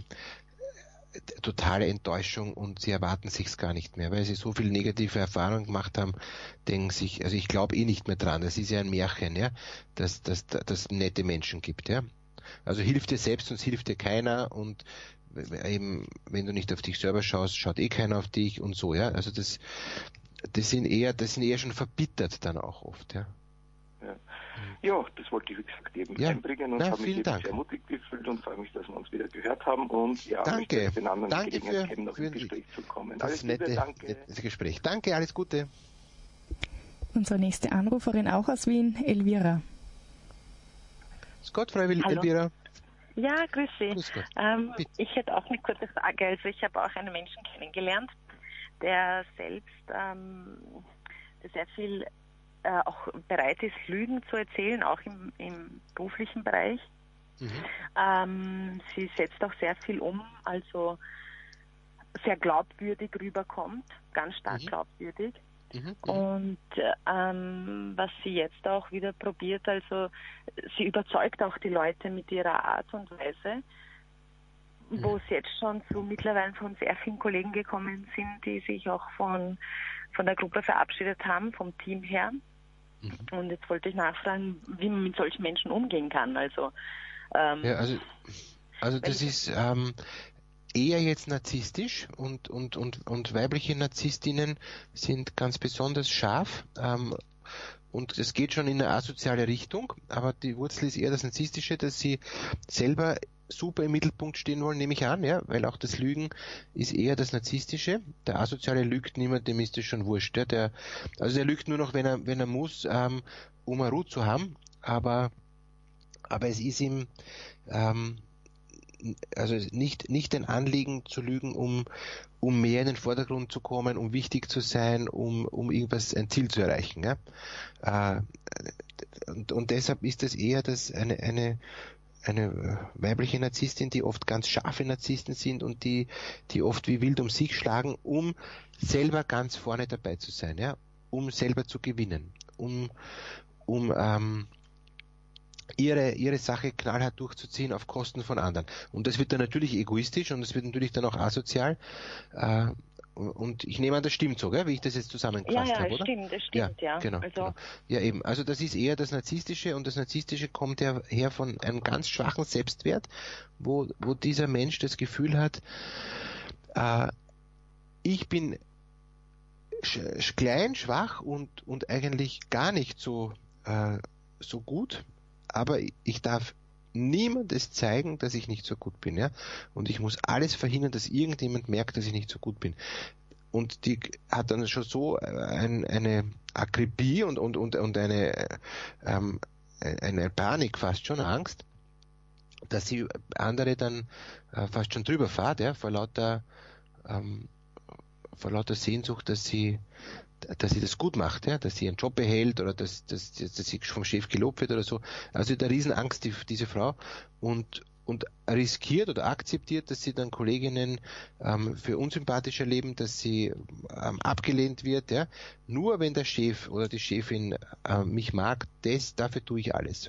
totale Enttäuschung und sie erwarten sich's gar nicht mehr, weil sie so viel negative Erfahrungen gemacht haben, denken sich, also ich glaube eh nicht mehr dran, das ist ja ein Märchen, ja, dass dass dass nette Menschen gibt, ja. Also hilf dir selbst, sonst hilft dir keiner und eben, wenn du nicht auf dich selber schaust, schaut eh keiner auf dich und so, ja. Also das das sind eher, das sind eher schon verbittert dann auch oft, ja. Ja. Ja, das wollte ich, wie gesagt, eben ja. einbringen und habe mich eben sehr ermutigt gefühlt und freue mich, dass wir uns wieder gehört haben und ja, danke. den anderen danke Gelegenheit für, geben, noch für ins Gespräch zu kommen. Das alles nette, Liebe, danke. nette Gespräch. Danke, alles Gute. Unsere nächste Anruferin auch aus Wien, Elvira. Grüß Gott, Frau Elvira. Ja, grüß Sie. Grüß Gott. Ähm, ich hätte auch eine kurze Frage. Also ich habe auch einen Menschen kennengelernt, der selbst ähm, der sehr viel äh, auch bereit ist, Lügen zu erzählen, auch im, im beruflichen Bereich. Mhm. Ähm, sie setzt auch sehr viel um, also sehr glaubwürdig rüberkommt, ganz stark mhm. glaubwürdig. Mhm. Und ähm, was sie jetzt auch wieder probiert, also sie überzeugt auch die Leute mit ihrer Art und Weise, mhm. wo es jetzt schon zu mittlerweile von sehr vielen Kollegen gekommen sind, die sich auch von, von der Gruppe verabschiedet haben, vom Team her. Mhm. Und jetzt wollte ich nachfragen, wie man mit solchen Menschen umgehen kann. Also, ähm, ja, also, also das ist ähm, eher jetzt narzisstisch und, und, und, und weibliche Narzisstinnen sind ganz besonders scharf ähm, und es geht schon in eine asoziale Richtung, aber die Wurzel ist eher das Narzisstische, dass sie selber super im Mittelpunkt stehen wollen, nehme ich an, ja, weil auch das Lügen ist eher das Narzisstische. Der Asoziale lügt niemand, dem ist das schon wurscht. Ja, der, also der lügt nur noch, wenn er, wenn er muss, ähm, um eine Ruhe zu haben, aber, aber es ist ihm, ähm, also nicht nicht ein Anliegen zu lügen, um um mehr in den Vordergrund zu kommen, um wichtig zu sein, um um irgendwas ein Ziel zu erreichen, ja. Äh, und, und deshalb ist das eher das eine eine eine weibliche Narzisstin, die oft ganz scharfe Narzissten sind und die die oft wie wild um sich schlagen, um selber ganz vorne dabei zu sein, ja, um selber zu gewinnen, um um ähm, ihre ihre Sache knallhart durchzuziehen auf Kosten von anderen. Und das wird dann natürlich egoistisch und das wird natürlich dann auch asozial. Äh, und ich nehme an, das stimmt so, gell, wie ich das jetzt zusammengefasst ja, ja, habe, oder? Stimmt, das stimmt, ja. ja. Genau, also genau. Ja, eben. Also das ist eher das Narzisstische und das Narzisstische kommt ja her von einem ganz schwachen Selbstwert, wo wo dieser Mensch das Gefühl hat, äh, ich bin sch- klein, schwach und und eigentlich gar nicht so äh, so gut, aber ich darf niemandes zeigen, dass ich nicht so gut bin, ja. Und ich muss alles verhindern, dass irgendjemand merkt, dass ich nicht so gut bin. Und die hat dann schon so ein, eine Akribie und und und und eine ähm, eine Panik, fast schon Angst, dass sie andere dann äh, fast schon drüber fährt, ja, vor lauter ähm, vor lauter Sehnsucht, dass sie dass sie das gut macht, ja, dass sie ihren Job behält oder dass, dass, dass sie vom Chef gelobt wird oder so. Also hat eine Riesenangst, die, diese Frau, und, und riskiert oder akzeptiert, dass sie dann Kolleginnen ähm, für unsympathisch erleben, dass sie ähm, abgelehnt wird, ja. Nur wenn der Chef oder die Chefin äh, mich mag, das, dafür tue ich alles.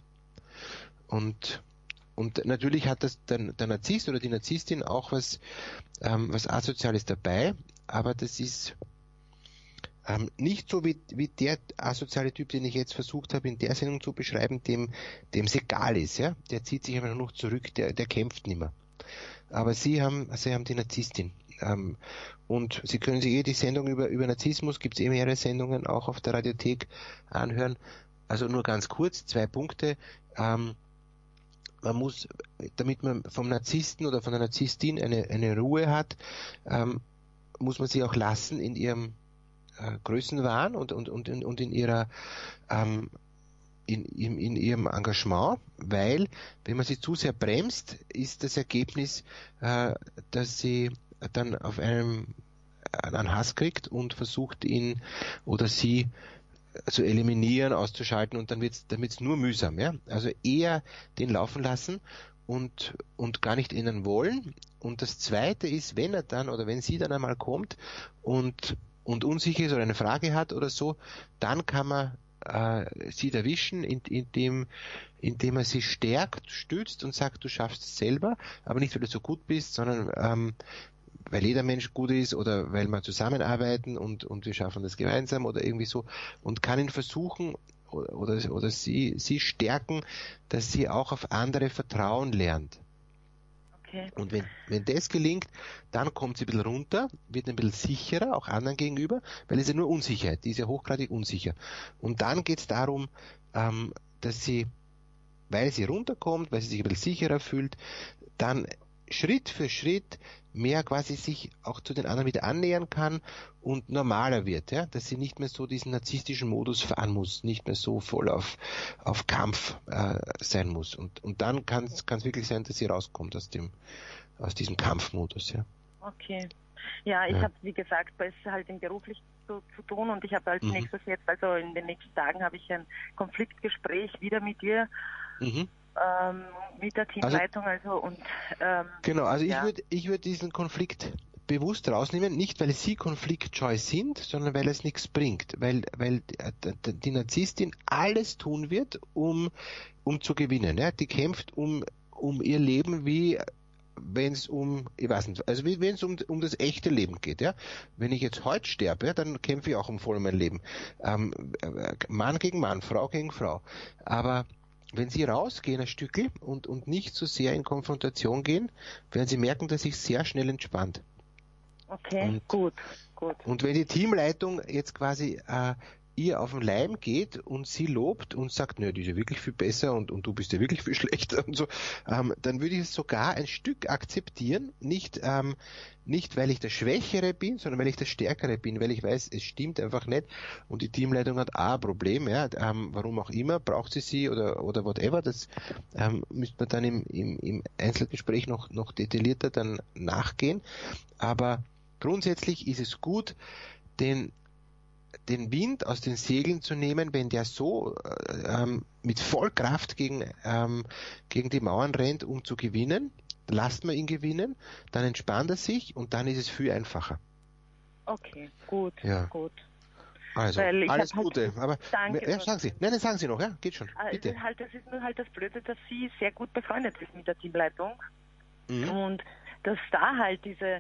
Und Und natürlich hat das der, der Narzisst oder die Narzisstin auch was, ähm, was Asoziales dabei, aber das ist Ähm, nicht so wie, wie der asoziale Typ, den ich jetzt versucht habe, in der Sendung zu beschreiben, dem dem es egal ist, ja. Der zieht sich einfach noch zurück, der, der kämpft nicht mehr. Aber Sie haben, Sie haben die Narzisstin. Ähm, und Sie können sich eh die Sendung über, über Narzissmus, gibt es eh mehrere Sendungen, auch auf der Radiothek anhören. Also nur ganz kurz, zwei Punkte. Ähm, man muss, damit man vom Narzissten oder von der Narzisstin eine, eine Ruhe hat, ähm, muss man sie auch lassen in ihrem Größenwahn und und und in, und in ihrer ähm, in, in, in ihrem Engagement, weil wenn man sie zu sehr bremst, ist das Ergebnis, äh, dass sie dann auf einem einen Hass kriegt und versucht ihn oder sie zu eliminieren, auszuschalten, und dann wird's dann wird's nur mühsam, ja. Also eher den laufen lassen und und gar nicht innen wollen. Und das Zweite ist, wenn er dann oder wenn sie dann einmal kommt und und unsicher ist oder eine Frage hat oder so, dann kann man äh, sie erwischen, indem, indem er sie stärkt, stützt und sagt, du schaffst es selber, aber nicht, weil du so gut bist, sondern ähm, weil jeder Mensch gut ist oder weil wir zusammenarbeiten und, und wir schaffen das gemeinsam oder irgendwie so, und kann ihn versuchen oder, oder, oder sie, sie stärken, dass sie auch auf andere vertrauen lernt. Okay. Und wenn, wenn das gelingt, dann kommt sie ein bisschen runter, wird ein bisschen sicherer, auch anderen gegenüber, weil es ja nur Unsicherheit, die ist ja hochgradig unsicher. Und dann geht es darum, ähm, dass sie, weil sie runterkommt, weil sie sich ein bisschen sicherer fühlt, dann Schritt für Schritt mehr quasi sich auch zu den anderen wieder annähern kann und normaler wird, ja, dass sie nicht mehr so diesen narzisstischen Modus fahren muss, nicht mehr so voll auf, auf Kampf äh, sein muss. Und, und dann kann es wirklich sein, dass sie rauskommt aus dem, aus diesem Kampfmodus, ja. Okay. Ja, ich ja. habe, wie gesagt, es halt im beruflichen zu, zu tun und ich habe als mhm. nächstes jetzt, also in den nächsten Tagen habe ich ein Konfliktgespräch wieder mit ihr. Mhm. Ähm, mit der Teamleitung, also, also und ähm, genau, also ja. ich würde ich würde diesen Konflikt bewusst rausnehmen, nicht weil sie konfliktscheu sind, sondern weil es nichts bringt, weil weil die Narzisstin alles tun wird, um um zu gewinnen, ja? Die kämpft um um ihr Leben, wie wenn es um, ich weiß nicht, also wie wenn es um, um das echte Leben geht, ja. Wenn ich jetzt heute sterbe, ja, dann kämpfe ich auch um voll mein Leben. Ähm, Mann gegen Mann, Frau gegen Frau. Aber wenn Sie rausgehen ein Stückchen und, und nicht so sehr in Konfrontation gehen, werden Sie merken, dass sich sehr schnell entspannt. Okay, und, gut, gut. Und wenn die Teamleitung jetzt quasi äh, ihr auf den Leim geht und sie lobt und sagt, nö, die ist ja wirklich viel besser und, und du bist ja wirklich viel schlechter und so, ähm, dann würde ich es sogar ein Stück akzeptieren, nicht, ähm, nicht weil ich der Schwächere bin, sondern weil ich der Stärkere bin, weil ich weiß, es stimmt einfach nicht und die Teamleitung hat auch ein Problem, ja, ähm, warum auch immer, braucht sie sie oder, oder whatever, das ähm, müsste man dann im, im, im Einzelgespräch noch, noch detaillierter dann nachgehen, aber grundsätzlich ist es gut, den den Wind aus den Segeln zu nehmen, wenn der so ähm, mit Vollkraft gegen, ähm, gegen die Mauern rennt, um zu gewinnen, lasst man ihn gewinnen, dann entspannt er sich und dann ist es viel einfacher. Okay, gut, ja. gut. Also, alles Gute. Halt, aber danke, ja, sagen Sie. Nein, nein, sagen Sie noch, ja, geht schon. Bitte. Also halt, das ist nur halt das Blöde, dass sie sehr gut befreundet ist mit der Teamleitung mhm. und dass da halt diese,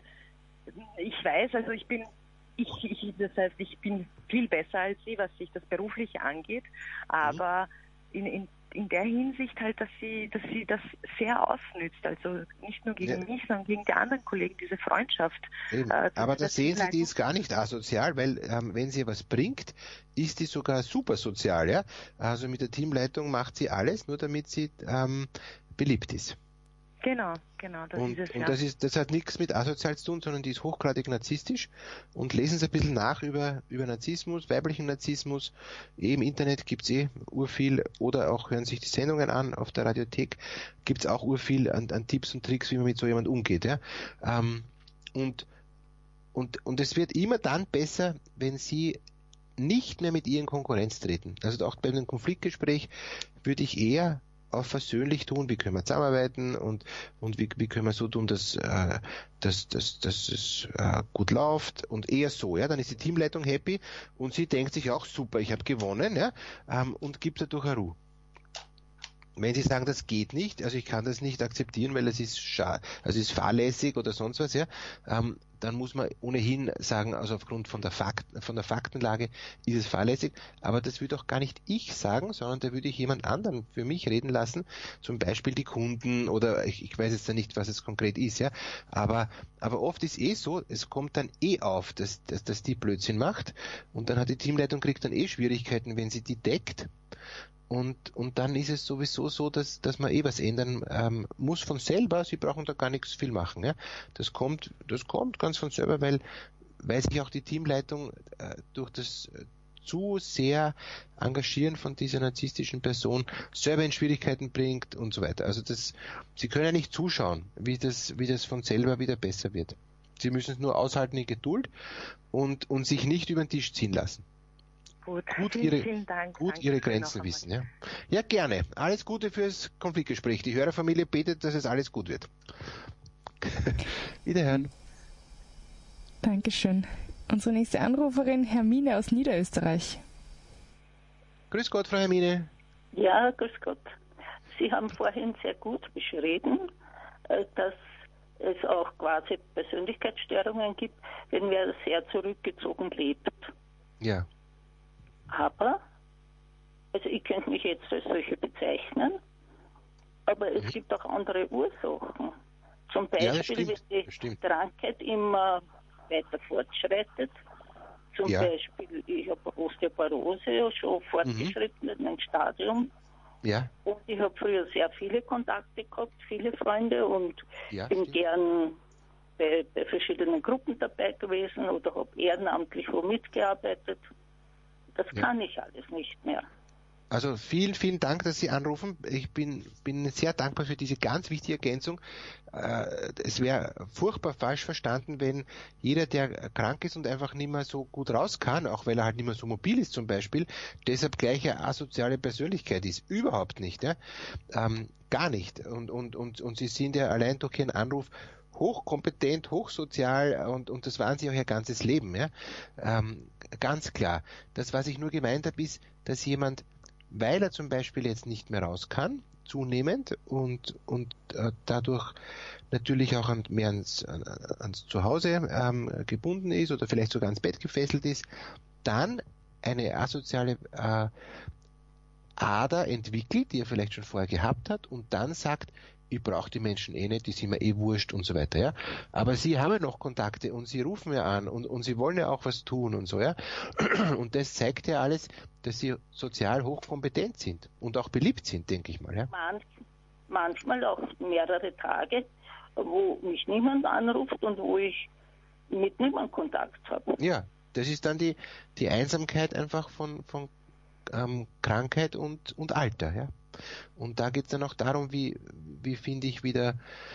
ich weiß, also ich bin Ich, ich, das heißt, ich bin viel besser als sie, was sich das Berufliche angeht, aber in, in, in der Hinsicht halt, dass sie, dass sie das sehr ausnützt, also nicht nur gegen ja. mich, sondern gegen die anderen Kollegen, diese Freundschaft. Äh, aber da sehen Sie, die ist gar nicht asozial, weil ähm, wenn sie was bringt, ist die sogar super sozial, ja. Also mit der Teamleitung macht sie alles, nur damit sie ähm, beliebt ist. Genau, genau. Das und ist es, und ja. das ist, das hat nichts mit asozial zu tun, sondern die ist hochgradig narzisstisch. Und lesen Sie ein bisschen nach über, über Narzissmus, weiblichen Narzissmus. Im Internet gibt's eh urviel, oder auch hören sich die Sendungen an auf der Radiothek, gibt's auch urviel an, an Tipps und Tricks, wie man mit so jemand umgeht, ja. Ähm, und, und, und es wird immer dann besser, wenn Sie nicht mehr mit ihr in Konkurrenz treten. Also auch bei einem Konfliktgespräch würde ich eher auf versöhnlich tun, wie können wir zusammenarbeiten und und wie, wie können wir so tun, dass äh, dass, dass, dass es äh, gut läuft und eher so, ja, dann ist die Teamleitung happy und sie denkt sich auch, super, ich habe gewonnen, ja, ähm, und gibt dadurch eine Ruhe. Wenn Sie sagen, das geht nicht, also ich kann das nicht akzeptieren, weil es ist scha- also es ist fahrlässig oder sonst was, ja, ähm, dann muss man ohnehin sagen, also aufgrund von der Fakt, von der Faktenlage ist es fahrlässig, aber das würde auch gar nicht ich sagen, sondern da würde ich jemand anderen für mich reden lassen, zum Beispiel die Kunden oder ich, ich weiß jetzt nicht, was es konkret ist, ja, aber aber oft ist eh so, es kommt dann eh auf, dass, dass, dass die Blödsinn macht und dann hat die Teamleitung kriegt dann eh Schwierigkeiten, wenn sie die deckt. Und, und dann ist es sowieso so, dass, dass man eh was ändern ähm, muss von selber. Sie brauchen da gar nichts viel machen. Ja? Das kommt, das kommt ganz von selber, weil, weil sich auch die Teamleitung äh, durch das äh, zu sehr Engagieren von dieser narzisstischen Person selber in Schwierigkeiten bringt und so weiter. Also das, Sie können ja nicht zuschauen, wie das, wie das von selber wieder besser wird. Sie müssen es nur aushalten in Geduld und, und sich nicht über den Tisch ziehen lassen. Gut, gut vielen, ihre, vielen Dank. gut Danke ihre Grenzen wissen. Ja. ja, gerne. Alles Gute fürs Konfliktgespräch. Die Hörerfamilie betet, dass es alles gut wird. Wiederhören. Dankeschön. Unsere nächste Anruferin, Hermine aus Niederösterreich. Grüß Gott, Frau Hermine. Ja, grüß Gott. Sie haben vorhin sehr gut beschrieben, dass es auch quasi Persönlichkeitsstörungen gibt, wenn wer sehr zurückgezogen lebt. Ja. Aber, also ich könnte mich jetzt als solche bezeichnen, aber es mhm. gibt auch andere Ursachen. Zum Beispiel, ja, stimmt, wenn die stimmt. Krankheit immer weiter fortschreitet. Zum ja. Beispiel, ich habe Osteoporose, schon fortgeschrittenen mhm. Stadium. Ja. Und ich habe früher sehr viele Kontakte gehabt, viele Freunde und ja, bin stimmt. gern bei, bei verschiedenen Gruppen dabei gewesen oder habe ehrenamtlich wo mitgearbeitet. Das ja. kann ich alles nicht mehr. Also vielen, vielen Dank, dass Sie anrufen. Ich bin, bin sehr dankbar für diese ganz wichtige Ergänzung. Äh, es wäre furchtbar falsch verstanden, wenn jeder, der krank ist und einfach nicht mehr so gut raus kann, auch weil er halt nicht mehr so mobil ist zum Beispiel, deshalb gleich eine asoziale Persönlichkeit ist. Überhaupt nicht. Ja? Ähm, gar nicht. Und, und, und, und Sie sind ja allein durch Ihren Anruf hochkompetent, hochsozial und, und das waren Sie auch Ihr ganzes Leben. Ja? Ähm, ganz klar. Das, was ich nur gemeint habe, ist, dass jemand, weil er zum Beispiel jetzt nicht mehr raus kann, zunehmend und, und äh, dadurch natürlich auch an, mehr ans, an, ans Zuhause ähm, gebunden ist oder vielleicht sogar ans Bett gefesselt ist, dann eine asoziale äh, Ader entwickelt, die er vielleicht schon vorher gehabt hat und dann sagt, ich brauche die Menschen eh nicht, die sind mir eh wurscht und so weiter, ja. Aber sie haben ja noch Kontakte und sie rufen ja an und, und sie wollen ja auch was tun und so, ja. Und das zeigt ja alles, dass sie sozial hochkompetent sind und auch beliebt sind, denke ich mal, ja. Manch, manchmal auch mehrere Tage, wo mich niemand anruft und wo ich mit niemandem Kontakt habe. Ja, das ist dann die, die Einsamkeit einfach von, von ähm, Krankheit und, und Alter, ja. Und da geht es dann auch darum, wie, wie finde ich wieder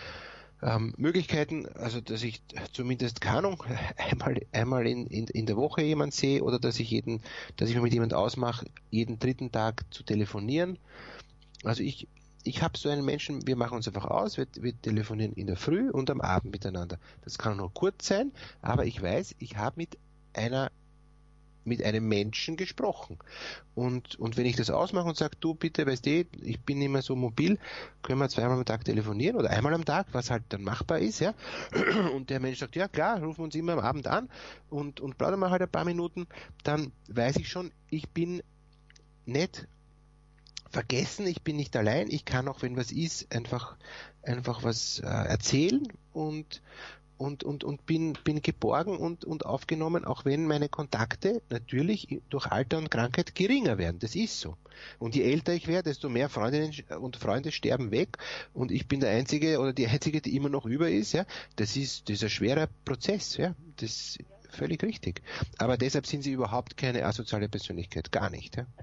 ähm, Möglichkeiten, also dass ich zumindest, keine Ahnung, einmal, einmal in, in, in der Woche jemanden sehe oder dass ich jeden, dass ich mir mit jemandem ausmache, jeden dritten Tag zu telefonieren. Also ich, ich habe so einen Menschen, wir machen uns einfach aus, wir, wir telefonieren in der Früh und am Abend miteinander. Das kann nur kurz sein, aber ich weiß, ich habe mit einer mit einem Menschen gesprochen. Und, und wenn ich das ausmache und sage, du bitte, weißt du, ich bin nicht mehr so mobil, können wir zweimal am Tag telefonieren oder einmal am Tag, was halt dann machbar ist, ja. Und der Mensch sagt, ja klar, rufen wir uns immer am Abend an und, und plaudern wir halt ein paar Minuten, dann weiß ich schon, ich bin nicht vergessen, ich bin nicht allein, ich kann auch, wenn was ist, einfach, einfach was äh, erzählen und Und, und, und bin, bin geborgen und, und aufgenommen, auch wenn meine Kontakte natürlich durch Alter und Krankheit geringer werden. Das ist so. Und je älter ich werde, desto mehr Freundinnen und Freunde sterben weg und ich bin der Einzige oder die Einzige, die immer noch über ist. Ja, das ist, das ist ein schwerer Prozess. Ja, das ist völlig richtig. Aber deshalb sind sie überhaupt keine asoziale Persönlichkeit. Gar nicht. Ja.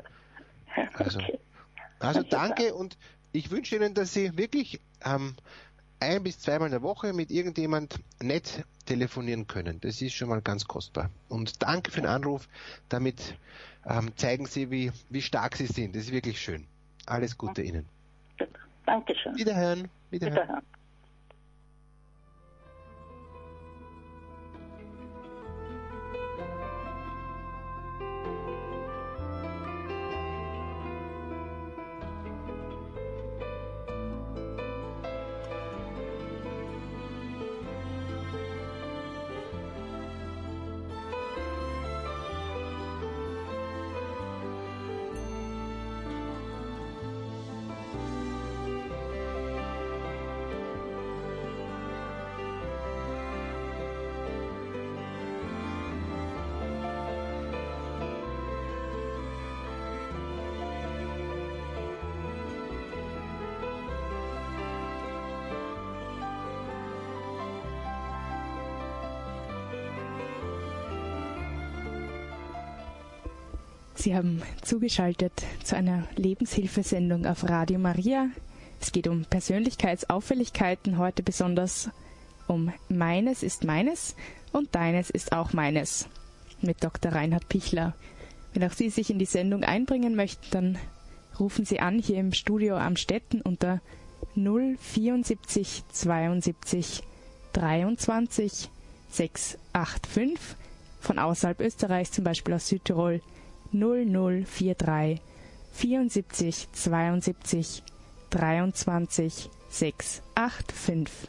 Also, also danke und ich wünsche Ihnen, dass Sie wirklich ähm, ein- bis zweimal in der Woche mit irgendjemand nett telefonieren können. Das ist schon mal ganz kostbar. Und danke für den Anruf. Damit ähm, zeigen Sie, wie, wie stark Sie sind. Das ist wirklich schön. Alles Gute Ihnen. Dankeschön. Wiederhören. Wiederhören. Wiederhören. Sie haben zugeschaltet zu einer Lebenshilfesendung auf Radio Maria. Es geht um Persönlichkeitsauffälligkeiten, heute besonders um Meines ist meines und Deines ist auch meines mit Doktor Reinhard Pichler. Wenn auch Sie sich in die Sendung einbringen möchten, dann rufen Sie an hier im Studio Amstetten unter null vierundsiebzig zweiundsiebzig dreiundzwanzig sechshundertfünfundachtzig. Von außerhalb Österreichs, zum Beispiel aus Südtirol, null null vier drei vierundsiebzig zweiundsiebzig dreiundzwanzig sechs acht fünf.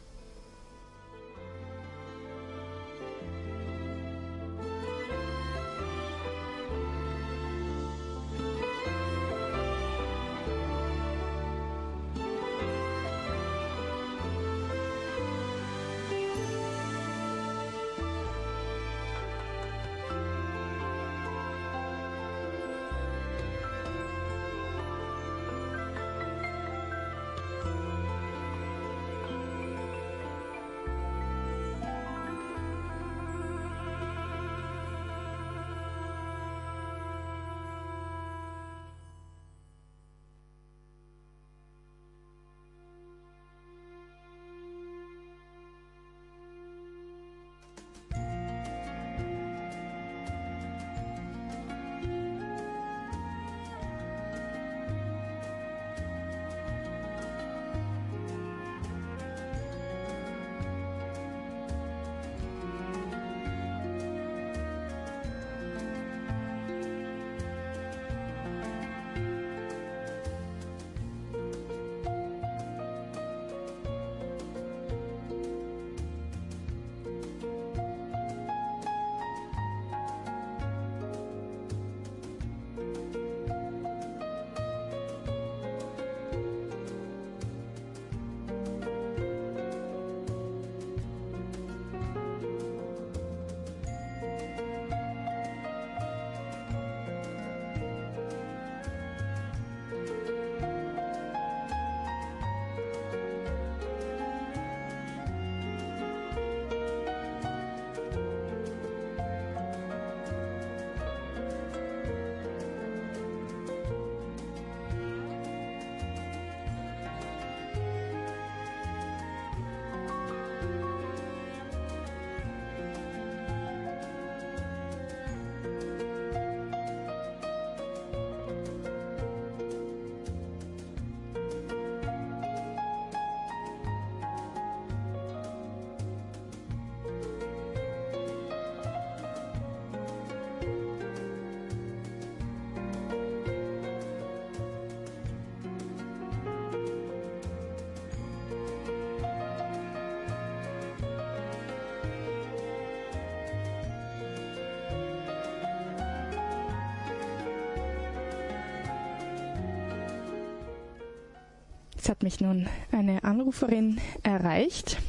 Jetzt hat mich nun eine Anruferin erreicht.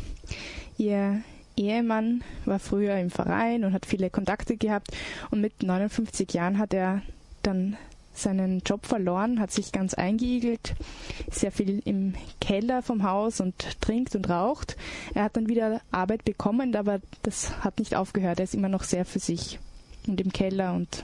Ihr Ehemann war früher im Verein und hat viele Kontakte gehabt und mit neunundfünfzig Jahren hat er dann seinen Job verloren, hat sich ganz eingeigelt, sehr viel im Keller vom Haus und trinkt und raucht. Er hat dann wieder Arbeit bekommen, aber das hat nicht aufgehört. Er ist immer noch sehr für sich und im Keller. Und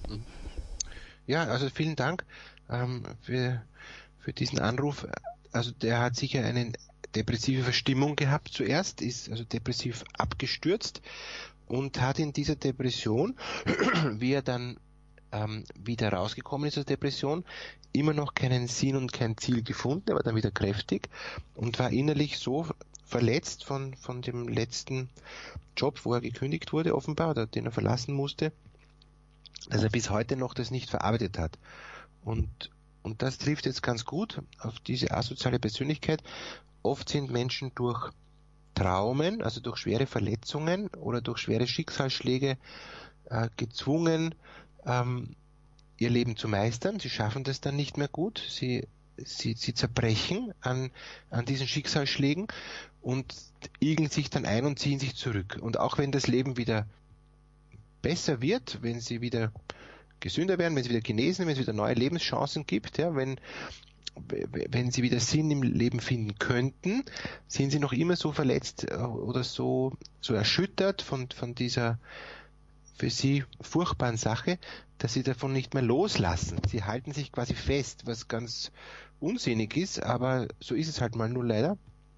ja, also vielen Dank ähm, für, für diesen Anruf. Also der hat sicher eine depressive Verstimmung gehabt zuerst, ist also depressiv abgestürzt und hat in dieser Depression, wie er dann ähm, wieder rausgekommen ist aus der Depression, immer noch keinen Sinn und kein Ziel gefunden. Er war dann wieder kräftig und war innerlich so verletzt von, von dem letzten Job, wo er gekündigt wurde offenbar, oder den er verlassen musste, dass er bis heute noch das nicht verarbeitet hat. Und, und das trifft jetzt ganz gut auf diese asoziale Persönlichkeit. Oft sind Menschen durch Traumen, also durch schwere Verletzungen oder durch schwere Schicksalsschläge äh, gezwungen, ähm, ihr Leben zu meistern. Sie schaffen das dann nicht mehr gut. Sie, sie, sie zerbrechen an, an diesen Schicksalsschlägen und igeln sich dann ein und ziehen sich zurück. Und auch wenn das Leben wieder besser wird, wenn sie wieder gesünder werden, wenn sie wieder genesen, wenn es wieder neue Lebenschancen gibt, ja, wenn wenn sie wieder Sinn im Leben finden könnten, sind sie noch immer so verletzt oder so so erschüttert von von dieser für sie furchtbaren Sache, dass sie davon nicht mehr loslassen. Sie halten sich quasi fest, was ganz unsinnig ist, aber so ist es halt mal nur leider.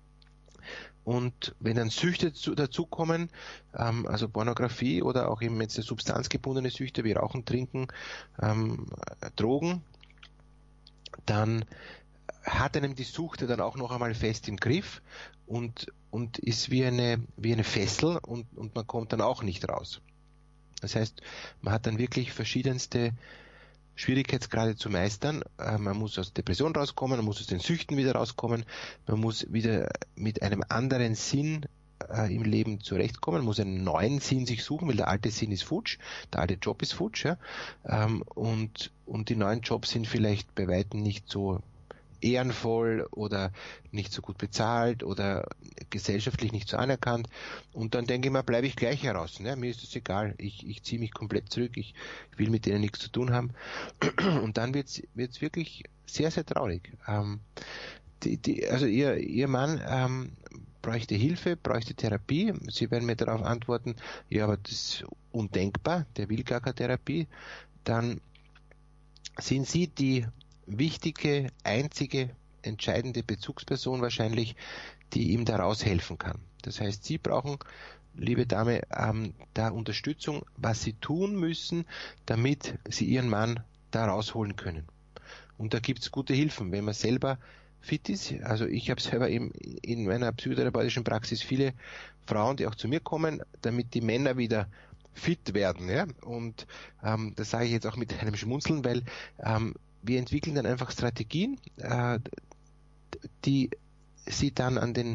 Und wenn dann Süchte dazukommen, ähm, also Pornografie oder auch eben jetzt substanzgebundene Süchte wie Rauchen, Trinken, ähm, Drogen, dann hat einem die Sucht dann auch noch einmal fest im Griff und und ist wie eine wie eine Fessel und und man kommt dann auch nicht raus. Das heißt, man hat dann wirklich verschiedenste Schwierigkeitsgrade zu meistern. Äh, man muss aus Depression rauskommen, man muss aus den Süchten wieder rauskommen, man muss wieder mit einem anderen Sinn äh, im Leben zurechtkommen, man muss einen neuen Sinn sich suchen, weil der alte Sinn ist futsch, der alte Job ist futsch, ja? ähm, und, und die neuen Jobs sind vielleicht bei weitem nicht so ehrenvoll oder nicht so gut bezahlt oder gesellschaftlich nicht so anerkannt. Und dann denke ich mir, bleibe ich gleich heraus. Ne? Mir ist es egal. Ich, ich ziehe mich komplett zurück. Ich will mit denen nichts zu tun haben. Und dann wird es wirklich sehr, sehr traurig. Ähm, die, die, also ihr, ihr Mann ähm, bräuchte Hilfe, bräuchte Therapie. Sie werden mir darauf antworten, ja, aber das ist undenkbar. Der will gar keine Therapie. Dann sind Sie die wichtige, einzige, entscheidende Bezugsperson wahrscheinlich, die ihm da raushelfen kann. Das heißt, Sie brauchen, liebe Dame, ähm, da Unterstützung, was Sie tun müssen, damit Sie Ihren Mann da rausholen können. Und da gibt's gute Hilfen, wenn man selber fit ist. Also ich habe selber eben in meiner psychotherapeutischen Praxis viele Frauen, die auch zu mir kommen, damit die Männer wieder fit werden. Ja? Und ähm, das sage ich jetzt auch mit einem Schmunzeln, weil ähm, wir entwickeln dann einfach Strategien, äh, die sie dann an den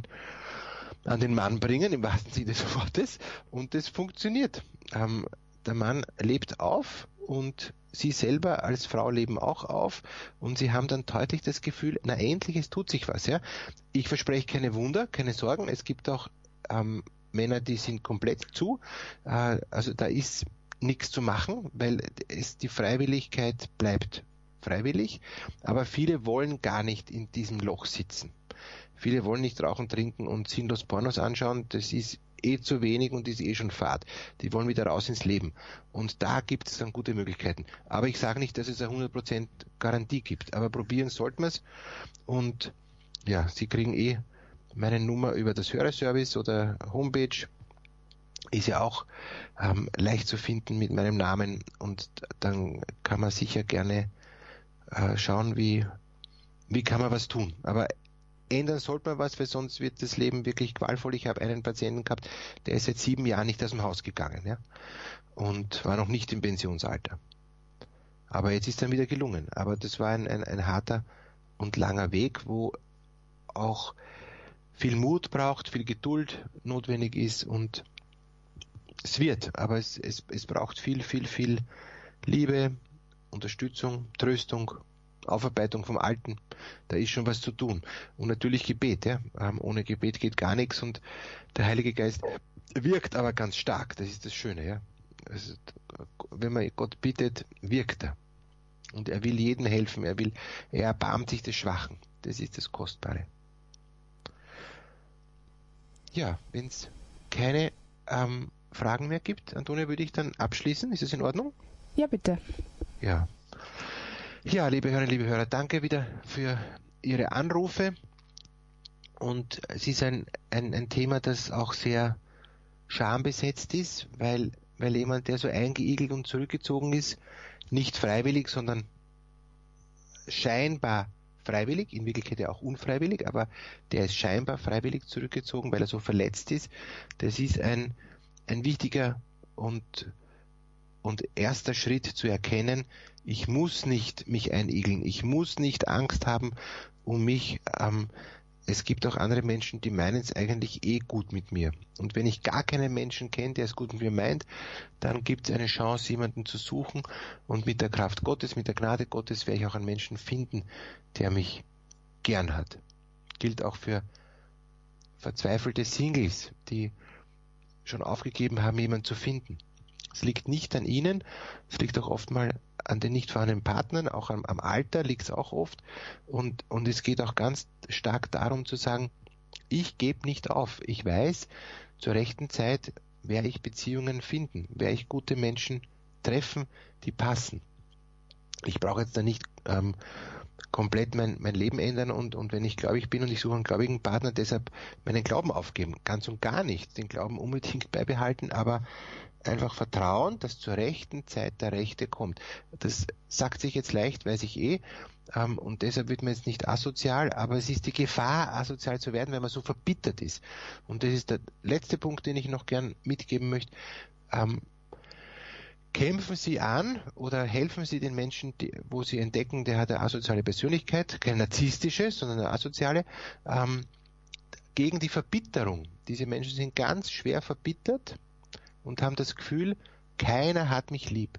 an den Mann bringen, im wahrsten Sinne des Wortes, und das funktioniert. Ähm, der Mann lebt auf und sie selber als Frau leben auch auf und sie haben dann deutlich das Gefühl, na endlich, es tut sich was. Ja? Ich verspreche keine Wunder, keine Sorgen, es gibt auch ähm, Männer, die sind komplett zu, äh, also da ist nichts zu machen, weil es die Freiwilligkeit bleibt freiwillig, aber viele wollen gar nicht in diesem Loch sitzen. Viele wollen nicht rauchen, trinken und sinnlos Pornos anschauen, das ist eh zu wenig und ist eh schon fad. Die wollen wieder raus ins Leben. Und da gibt es dann gute Möglichkeiten. Aber ich sage nicht, dass es eine hundert Prozent Garantie gibt, aber probieren sollten wir es. Und ja, Sie kriegen eh meine Nummer über das Hörerservice oder Homepage. Ist ja auch ähm, leicht zu finden mit meinem Namen und dann kann man sicher gerne schauen, wie, wie kann man was tun. Aber ändern sollte man was, weil sonst wird das Leben wirklich qualvoll. Ich habe einen Patienten gehabt, der ist seit sieben Jahren nicht aus dem Haus gegangen, ja, und war noch nicht im Pensionsalter. Aber jetzt ist dann wieder gelungen. Aber das war ein, ein, ein harter und langer Weg, wo auch viel Mut braucht, viel Geduld notwendig ist und es wird, aber es, es, es braucht viel, viel, viel Liebe, Unterstützung, Tröstung, Aufarbeitung vom Alten, da ist schon was zu tun. Und natürlich Gebet, ja. Ähm, ohne Gebet geht gar nichts und der Heilige Geist wirkt aber ganz stark, das ist das Schöne, ja. Also, wenn man Gott bittet, wirkt er. Und er will jedem helfen, er will, er erbarmt sich des Schwachen. Das ist das Kostbare. Ja, wenn es keine ähm, Fragen mehr gibt, Antonia, würde ich dann abschließen. Ist das in Ordnung? Ja, bitte. Ja. Ja, liebe Hörerinnen, liebe Hörer, danke wieder für Ihre Anrufe. Und es ist ein, ein, ein Thema, das auch sehr schambesetzt ist, weil, weil jemand, der so eingeigelt und zurückgezogen ist, nicht freiwillig, sondern scheinbar freiwillig, in Wirklichkeit ja auch unfreiwillig, aber der ist scheinbar freiwillig zurückgezogen, weil er so verletzt ist. Das ist ein, ein wichtiger und Und erster Schritt zu erkennen, ich muss nicht mich einigeln, ich muss nicht Angst haben um mich. Ähm, es gibt auch andere Menschen, die meinen es eigentlich eh gut mit mir. Und wenn ich gar keinen Menschen kenne, der es gut mit mir meint, dann gibt es eine Chance, jemanden zu suchen. Und mit der Kraft Gottes, mit der Gnade Gottes werde ich auch einen Menschen finden, der mich gern hat. Gilt auch für verzweifelte Singles, die schon aufgegeben haben, jemanden zu finden. Es liegt nicht an ihnen, es liegt auch oft mal an den nicht vorhandenen Partnern, auch am, am Alter liegt es auch oft. Und, und es geht auch ganz stark darum zu sagen, ich gebe nicht auf. Ich weiß, zur rechten Zeit werde ich Beziehungen finden, werde ich gute Menschen treffen, die passen. Ich brauche jetzt da nicht ähm, komplett mein, mein Leben ändern und, und wenn ich gläubig bin und ich suche einen gläubigen Partner, deshalb meinen Glauben aufgeben. Ganz und gar nicht. Den Glauben unbedingt beibehalten, aber einfach vertrauen, dass zur rechten Zeit der Rechte kommt. Das sagt sich jetzt leicht, weiß ich eh, ähm, und deshalb wird man jetzt nicht asozial, aber es ist die Gefahr, asozial zu werden, wenn man so verbittert ist. Und das ist der letzte Punkt, den ich noch gern mitgeben möchte. Ähm, kämpfen Sie an oder helfen Sie den Menschen, die, wo Sie entdecken, der hat eine asoziale Persönlichkeit, keine narzisstische, sondern eine asoziale, ähm, gegen die Verbitterung. Diese Menschen sind ganz schwer verbittert und haben das Gefühl, keiner hat mich lieb.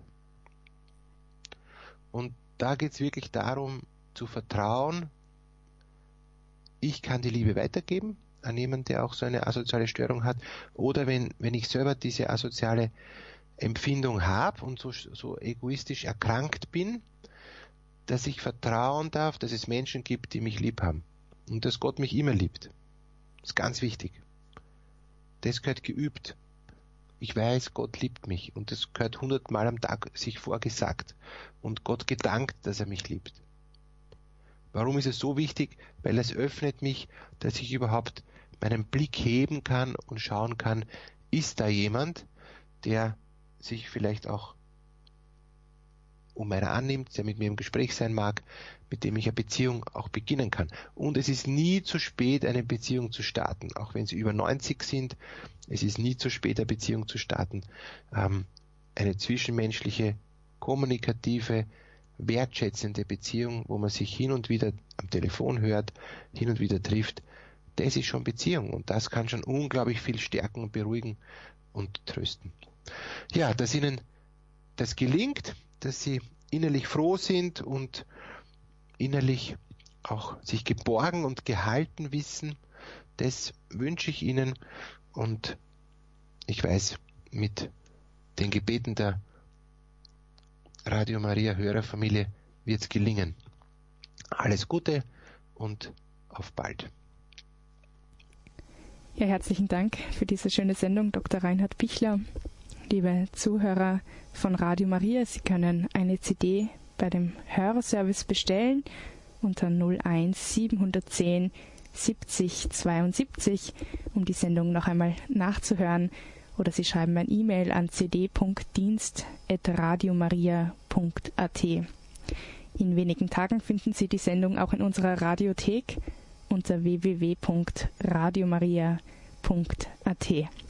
Und da geht es wirklich darum, zu vertrauen, ich kann die Liebe weitergeben an jemanden, der auch so eine asoziale Störung hat, oder wenn, wenn ich selber diese asoziale Empfindung habe und so, so egoistisch erkrankt bin, dass ich vertrauen darf, dass es Menschen gibt, die mich lieb haben und dass Gott mich immer liebt. Das ist ganz wichtig. Das gehört geübt. Ich weiß, Gott liebt mich und das gehört hundertmal am Tag sich vorgesagt und Gott gedankt, dass er mich liebt. Warum ist es so wichtig? Weil es öffnet mich, dass ich überhaupt meinen Blick heben kann und schauen kann, ist da jemand, der sich vielleicht auch um einer annimmt, der mit mir im Gespräch sein mag, mit dem ich eine Beziehung auch beginnen kann. Und es ist nie zu spät, eine Beziehung zu starten, auch wenn Sie über neunzig sind. Es ist nie zu spät, eine Beziehung zu starten. Ähm, eine zwischenmenschliche, kommunikative, wertschätzende Beziehung, wo man sich hin und wieder am Telefon hört, hin und wieder trifft, das ist schon Beziehung. Und das kann schon unglaublich viel stärken und beruhigen und trösten. Ja, dass Ihnen das gelingt, dass Sie innerlich froh sind und innerlich auch sich geborgen und gehalten wissen, das wünsche ich Ihnen und ich weiß, mit den Gebeten der Radio Maria Hörerfamilie wird es gelingen. Alles Gute und auf bald. Ja, herzlichen Dank für diese schöne Sendung, Doktor Reinhard Pichler. Liebe Zuhörer von Radio Maria, Sie können eine C D bei dem Hörerservice bestellen unter null eins siebenhundertzehn siebzig zweiundsiebzig, um die Sendung noch einmal nachzuhören, oder Sie schreiben ein E-Mail an c d punkt dienst at radiomaria punkt a t. In wenigen Tagen finden Sie die Sendung auch in unserer Radiothek unter w w w punkt radiomaria punkt a t.